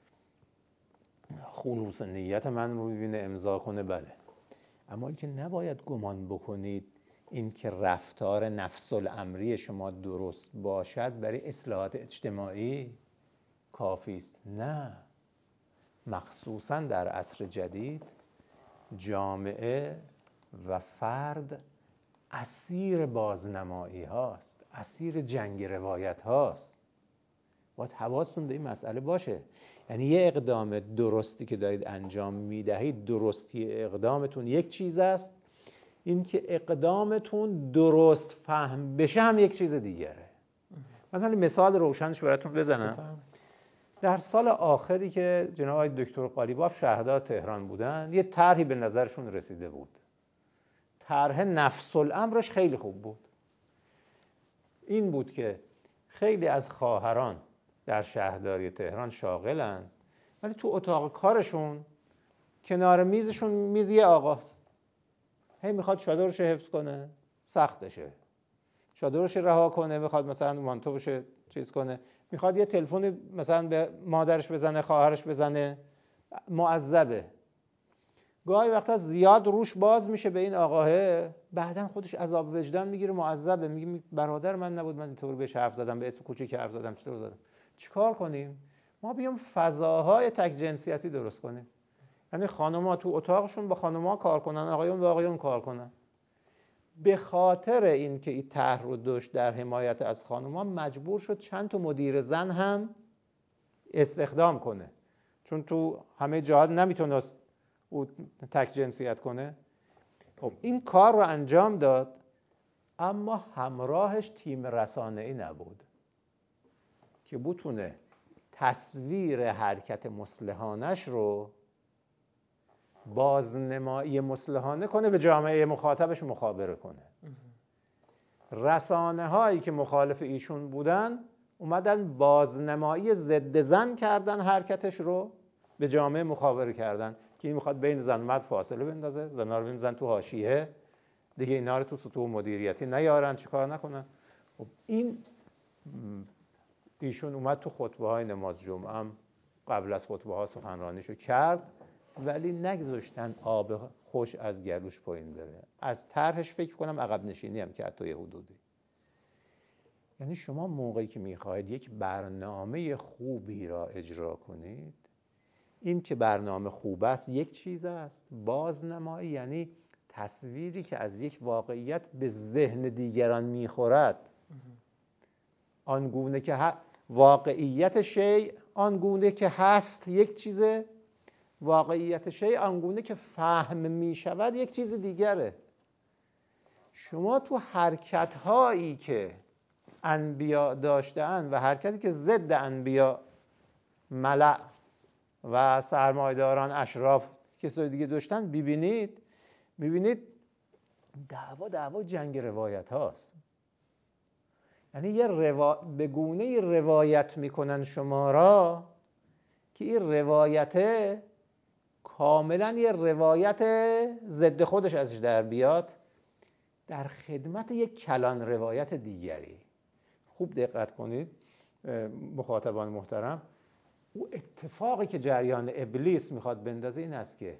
خلوص نیت من رو میبینه امضا کنه، بله. اما اینکه نباید گمان بکنید این که رفتار نفس الامری شما درست باشد برای اصلاحات اجتماعی کافی است. نه، مخصوصا در عصر جدید جامعه و فرد اسیر بازنمایی هاست، اسیر جنگ روایت هاست. باید حواستون به این مسئله باشه. یعنی یه اقدام درستی که دارید انجام میدهید، درستی اقدامتون یک چیز است، این که اقدامتون درست فهم بشه هم یک چیز دیگره. مثلا مثال روشنش براتون بزنم. در سال آخری که جناب آقای دکتر قالیباف شهردار تهران بودن، یه طرحی به نظرشون رسیده بود. طرح نفس الامرش خیلی خوب بود. این بود که خیلی از خواهران در شهرداری تهران شاغلن، ولی تو اتاق کارشون کنار میزشون میز یه آقاست. هی میخواد چادرش حفظ کنه، سختشه. چادرش رها کنه، میخواد مثلا مانتوش چیز کنه، میخواد یه تلفن مثلا به مادرش بزنه، خواهرش بزنه، معذبه. گاهی وقتا زیاد روش باز میشه به این آقاه، بعدن خودش عذاب وجدان میگیره، معذبه، میگه برادر من نبود من اینطور بهش حرف زدم، به اسم کوچیک حرف زدم، چطور زدم. چیکار کنیم؟ ما بیام فضاهای تک جنسیتی درست کنیم. یعنی خانم‌ها تو اتاقشون با خانم‌ها کار کنن، آقایون با آقایون کار کنن. به خاطر اینکه این طرح رو داشت در حمایت از خانم‌ها مجبور شد چند تا مدیر زن هم استخدام کنه، چون تو همه جاها نمیتونست او تک جنسیت کنه. خب این کار رو انجام داد، اما همراهش تیم رسانه‌ای نبود که بتونه تصویر حرکت مصلحانش رو بازنمایی مصلحانه کنه، به جامعه مخاطبش مخابره کنه. رسانه هایی که مخالف ایشون بودن اومدن بازنمایی ضد زن کردن، حرکتش رو به جامعه مخابره کردن که این میخواد بین زن و مرد فاصله بندازه، زنا رو بندازن تو حاشیه، دیگه اینا رو تو سطوح مدیریتی نیارن، چیکار نکنن. خب این ایشون اومد تو خطبه های نماز جمعه هم قبل از خطبه ها سخنرانیشو کرد، ولی نگذاشتن آب خوش از گلوش پایین بره. از طرحش فکر کنم عقب نشینی هم کرد تو یه حدودی. یعنی شما موقعی که میخواهید یک برنامه خوبی را اجرا کنید، این که برنامه خوب است یک چیز است، بازنمایی یعنی تصویری که از یک واقعیت به ذهن دیگران میخورد، آنگونه که واقعیت شیء آنگونه که هست یک چیزه، واقعیت شیء آنگونه که فهم میشود یک چیز دیگره. شما تو حرکت‌هایی که انبیا داشتن و حرکتی که ضد انبیا، ملأ و سرمایه‌داران، اشراف، کسای دیگه داشتن، ببینید دعوا جنگ روایت هاست. یعنی به گونه‌ای روایت میکنن شما را که این روایت کاملا یه روایت ضد خودش ازش در بیاد در خدمت یک کلان روایت دیگری. خوب دقت کنید مخاطبان محترم، او اتفاقی که جریان ابلیس میخواد بندازه این است که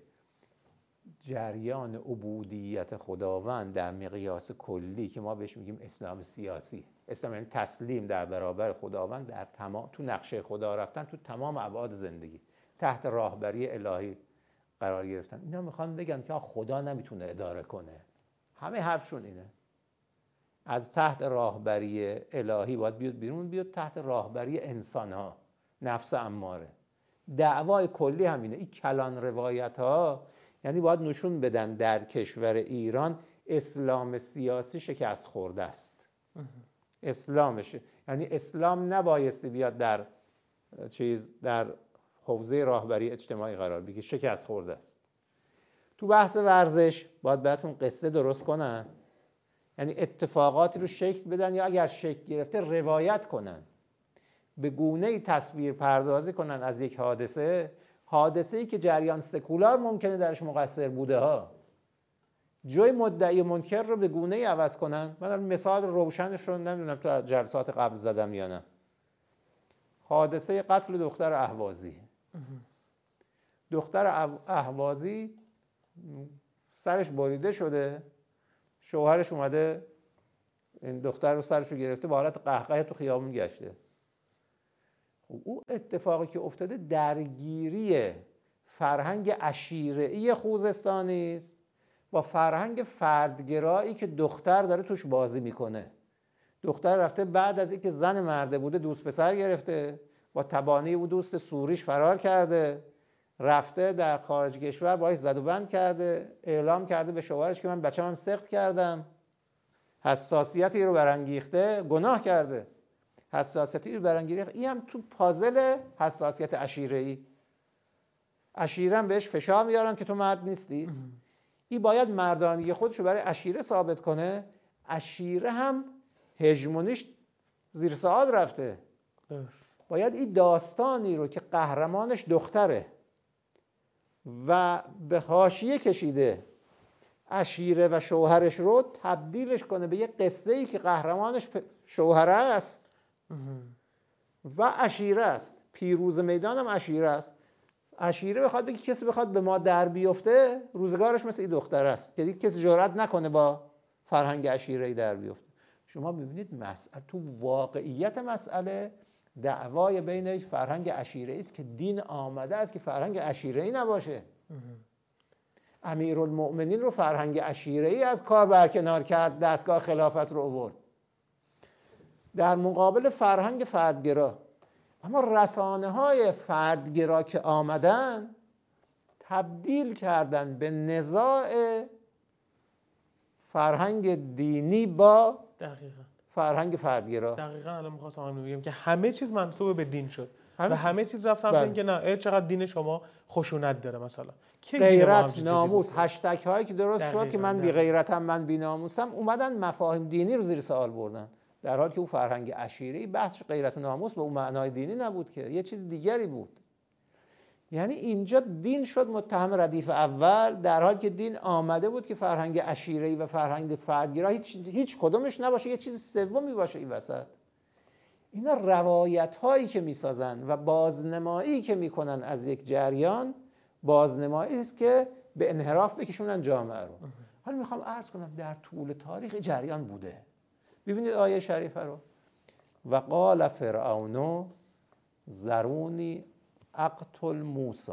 جریان عبودیت خداوند در مقیاس کلی که ما بهش میگیم اسلام سیاسی، اسلام یعنی تسلیم در برابر خداوند، در تو نقشه خدا رفتن تو تمام ابعاد زندگی، تحت راهبری الهی قرار گرفتن. اینا میخوان بگن که خدا نمیتونه اداره کنه، همه حرفشون اینه، از تحت راهبری الهی باید بیاد بیرون، بیاد تحت راهبری انسان‌ها، نفس اماره. دعوای کلی همینه. این کلان روایت ها یعنی باید نشون بدن در کشور ایران اسلام سیاسی شکست خورده است. اسلامشه، یعنی اسلام نبایستی بیاد در حوزه راهبری اجتماعی قرار بگیره، شکست خورده است. تو بحث ورزش باید براتون قصه درست کنن، یعنی اتفاقاتی رو شکل بدن یا اگر شکل گرفته روایت کنن، به گونه‌ای تصویر پردازی کنن از یک حادثه‌ای که جریان سکولار ممکنه درش مقصر بوده ها، جای مدعی منکر رو به گونه‌ای عوض کنن. من مثال روشنش رو نمیدونم تو جلسات قبل زدم یا نه، حادثه قتل دختر اهوازی. دختر اهوازی سرش بریده شده، شوهرش اومده این دختر رو سرش رو گرفته، به حالت قهقه تو خیابون گشته. خب او اتفاقی که افتاده درگیری فرهنگ عشیره‌ای خوزستانی است با فرهنگ فردگرایی که دختر داره توش بازی میکنه. دختر رفته بعد از اینکه زن مرده بوده دوست پسر گرفته، با تبانی او دوست سوریش فرار کرده، رفته در خارج کشور باهاش زد و بند کرده، اعلام کرده به شوهرش که من بچه‌مم سقط کردم، حساسیتی رو برانگیخته، گناه کرده، حساسیتی رو برانگیخته. این هم تو پازل حساسیت عشیره‌ای. عشیره هم بهش فشار میارن که تو مرد نیستی. این باید مردانگی خودش رو برای عشیره ثابت کنه. عشیره هم هژمونیش زیر سوال رفته. باید این داستانی رو که قهرمانش دختره و به حاشیه کشیده عشیره و شوهرش رو، تبدیلش کنه به یه قصه‌ای که قهرمانش شوهره است و عشیره است. پیروز میدان هم عشیره است. عشیره بخواد بگه کسی بخواد به ما در بیفته، روزگارش مثل این دختر است که کسی جرئت نکنه با فرهنگ عشیره‌ای در بیفته. شما ببینید مسئله تو واقعیت مسئله دعوای بین فرهنگ عشیره‌ای است که دین آمده است که فرهنگ عشیره‌ای نباشه. امیرالمؤمنین رو فرهنگ عشیره‌ای از کار برکنار کرد، دستگاه خلافت رو آورد در مقابل فرهنگ فردگرا. اما رسانه‌های فردگرا که آمدن تبدیل کردن به نزاع فرهنگ دینی با فرهنگ فردگرا. دقیقاً الان می‌خواستم بگم که همه چیز منسوب به دین شد. و همه چیز رفتن بله. اینکه نه چقدر دین شما خشونت داره مثلا. غیرت، ناموس، هشتگ هایی که درست شد که من دقیقاً. بی غیرتم، من بی ناموسم، اومدن مفاهیم دینی رو زیر سوال بردن، در حالی که اون فرهنگ عشیری بحث غیرت و ناموس به اون معنای دینی نبود که، یه چیز دیگری بود. یعنی اینجا دین شد متهم ردیف اول، در حالی که دین آمده بود که فرهنگ عشیره‌ای و فرهنگ فردگرا هیچ کدومش نباشه، یه چیز سومی باشه این وسط. اینا روایت هایی که میسازن و بازنمایی که میکنن از یک جریان، بازنمایی است که به انحراف بکشونن جامعه رو. حالا میخوام عرض کنم در طول تاریخ جریان بوده. ببینید آیه شریفه رو. و قال فرعون ذرونی اقتل موسی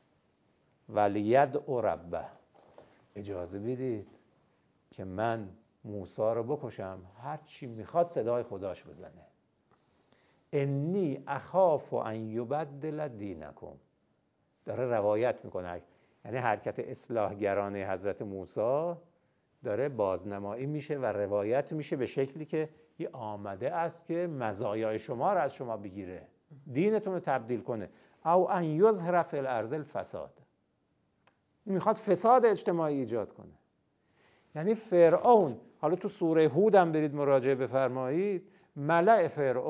ولیدع ربه. اجازه بدید که من موسی رو بکشم، هر چی میخواد صدای خداش بزنه. انی اخاف ان یبدل دینکم. داره روایت میکنه، یعنی حرکت اصلاحگرانه حضرت موسی داره بازنمایی میشه و روایت میشه به شکلی که این آمده است که مزایای شما رو از شما بگیره، دینتون رو تبدیل کنه. او ان یظهر فی الارض الفساد. میخواد فساد اجتماعی ایجاد کنه. یعنی فرعون، حالا تو سوره هود هم برید مراجعه بفرمایید، ملأ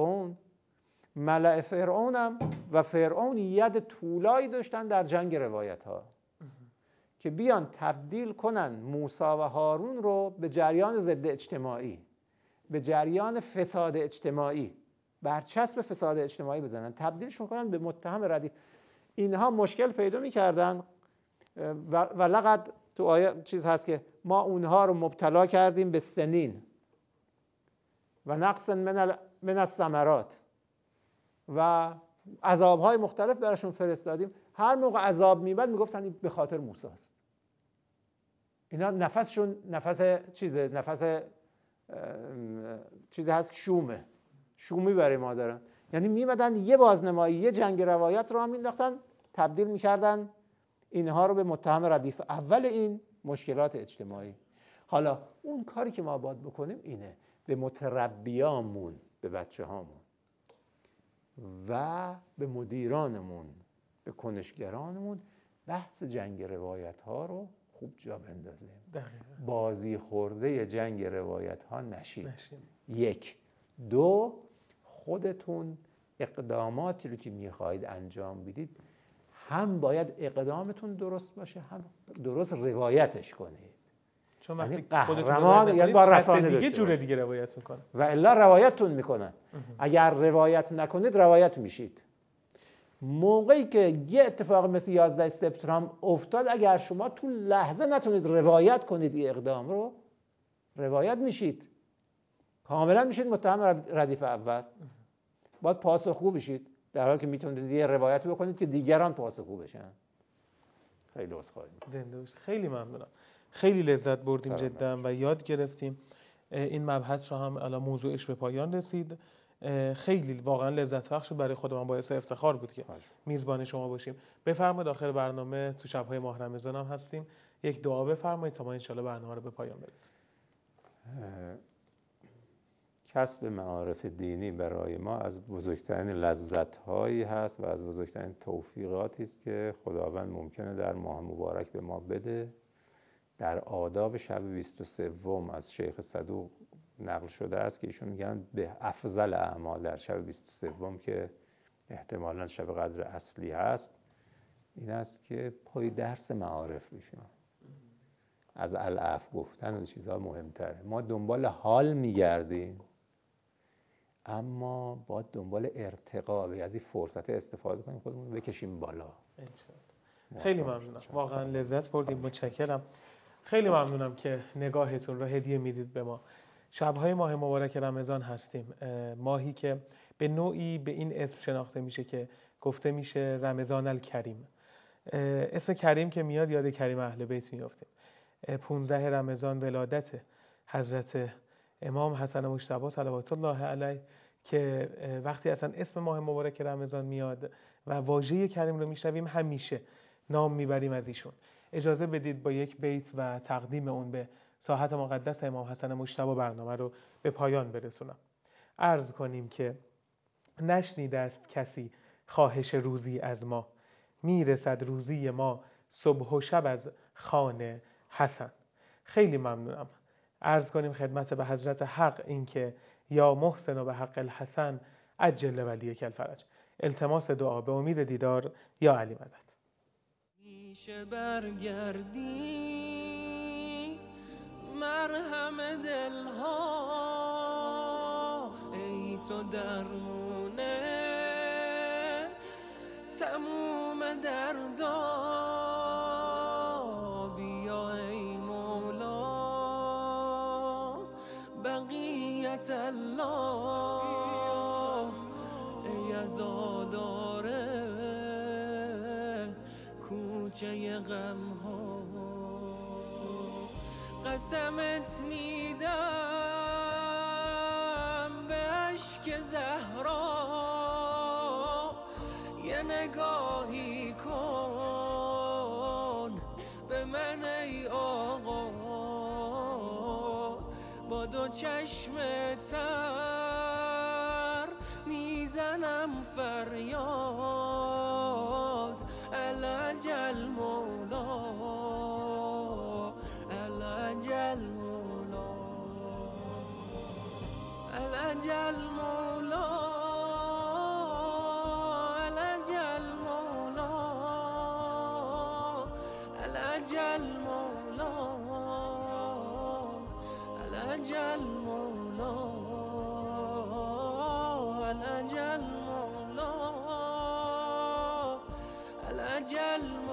فرعونم و فرعون ید طولایی داشتن در جنگ روایت ها که بیان تبدیل کنن موسی و هارون رو به جریان ضد اجتماعی، به جریان فساد اجتماعی، برچسب فساد اجتماعی بزنن، تبدیلشون کنن به متهم ردیف. اینها مشکل پیدا می‌کردن و لقد تو آیه چیز هست که ما اونها رو مبتلا کردیم به سنین و نقص من الثمرات و عذاب‌های مختلف براشون فرستادیم. هر موقع عذاب میبد میگفتن این به خاطر موسی است. اینا نفسشون نفس چیزی هست که شومی برای ما دارن. یعنی میمدن یه بازنمایی، یه جنگ روایت رو هم مینداختن، تبدیل میکردن اینها رو به متهم ردیف اول این مشکلات اجتماعی. حالا اون کاری که ما باید بکنیم اینه، به متربیامون، به بچه هامون و به مدیرانمون، به کنشگرانمون بحث جنگ روایت ها رو خوب جا بندازیم. بازی خورده جنگ روایت ها نشید. یک. دو، خودتون اقداماتی رو که میخواید انجام بدید هم باید اقدامتون درست باشه، هم درست روایتش کنید. چون وقتی قهرمان یعنی با رسانه دیگه جور دیگه روایت میکنه و الا روایتتون میکنن. اگر روایت نکنید روایت میشید. موقعی که یه اتفاق مثل 11 سپتامبر افتاد، اگر شما تو لحظه نتونید روایت کنید این اقدام رو، روایت میشید، کاملا میشید متهم ردیف اول. باید پاسخگو بشید، در حالی که میتونید یه روایت بکنید که دیگران پاسخگو بشن. خیلی عذرخواهی می‌کنم. خیلی ممنونم. خیلی لذت بردیم جدا و یاد گرفتیم. این مبحث رو هم الان موضوعش به پایان رسید. خیلی واقعا لذت بخش برای خود من، باعث افتخار بود که میزبان شما باشیم. بفرمایید آخر برنامه تو شب‌های ماه رمضان هم هستیم، یک دعا بفرمایید تا ما ان شاءالله برنامه رو به پایان برسونیم. کسب معارف دینی برای ما از بزرگترین لذت‌هایی هست و از بزرگترین توفیقاتی است که خداوند ممکنه در ماه مبارک به ما بده. در آداب شب 23 از شیخ صدوق نقل شده است که ایشون میگن به افضل اعمال در شب 23 که احتمالاً شب قدر اصلی هست، این است که پای درس معارف بشیم. از العفو گفتن و چیزها مهمتره. ما دنبال حال میگردیم، اما باید دنبال ارتقا و از این فرصت استفاده کنیم، خودمون بکشیم بالا. خیلی ممنونم، واقعا لذت بردیم. متشکرم. خیلی ممنونم که نگاهتون رو هدیه میدید به ما. شب‌های ماه مبارک رمضان هستیم، ماهی که به نوعی به این اسم شناخته میشه که گفته میشه رمضان الکریم. اسم کریم که میاد یاد کریم اهل بیت میافتیم. 15 رمضان ولادت حضرت امام حسن مجتبی صلوات الله علیه که وقتی اصلا اسم ماه مبارک رمضان میاد و واژه کریم رو میشنویم همیشه نام میبریم از ایشون. اجازه بدید با یک بیت و تقدیم اون به ساحت مقدس امام حسن مجتبی برنامه رو به پایان برسونم. عرض کنیم که نشنیده است کسی خواهش روزی از ما. میرسد روزی ما صبح و شب از خوان حسن. خیلی ممنونم. عرض کنیم خدمت به حضرت حق این که یا محسن و به حق الحسن عجل ولیک الفرج. التماس دعا به امید دیدار یا علی مدد. میشه برگردی مرهم دلها، ای تو درمونه تموم دردا، بیا ای مولا بقیت الله، ای عزاداره کوچه غم ها. قسمت میدم به اشک زهرا، یه نگاهی کن به من ای آقا، با دو چشم تر میزنم فریاد، العجل مولا العجل مولا العجل مولا العجل مولا العجل مولا العجل مولا العجل مولا العجل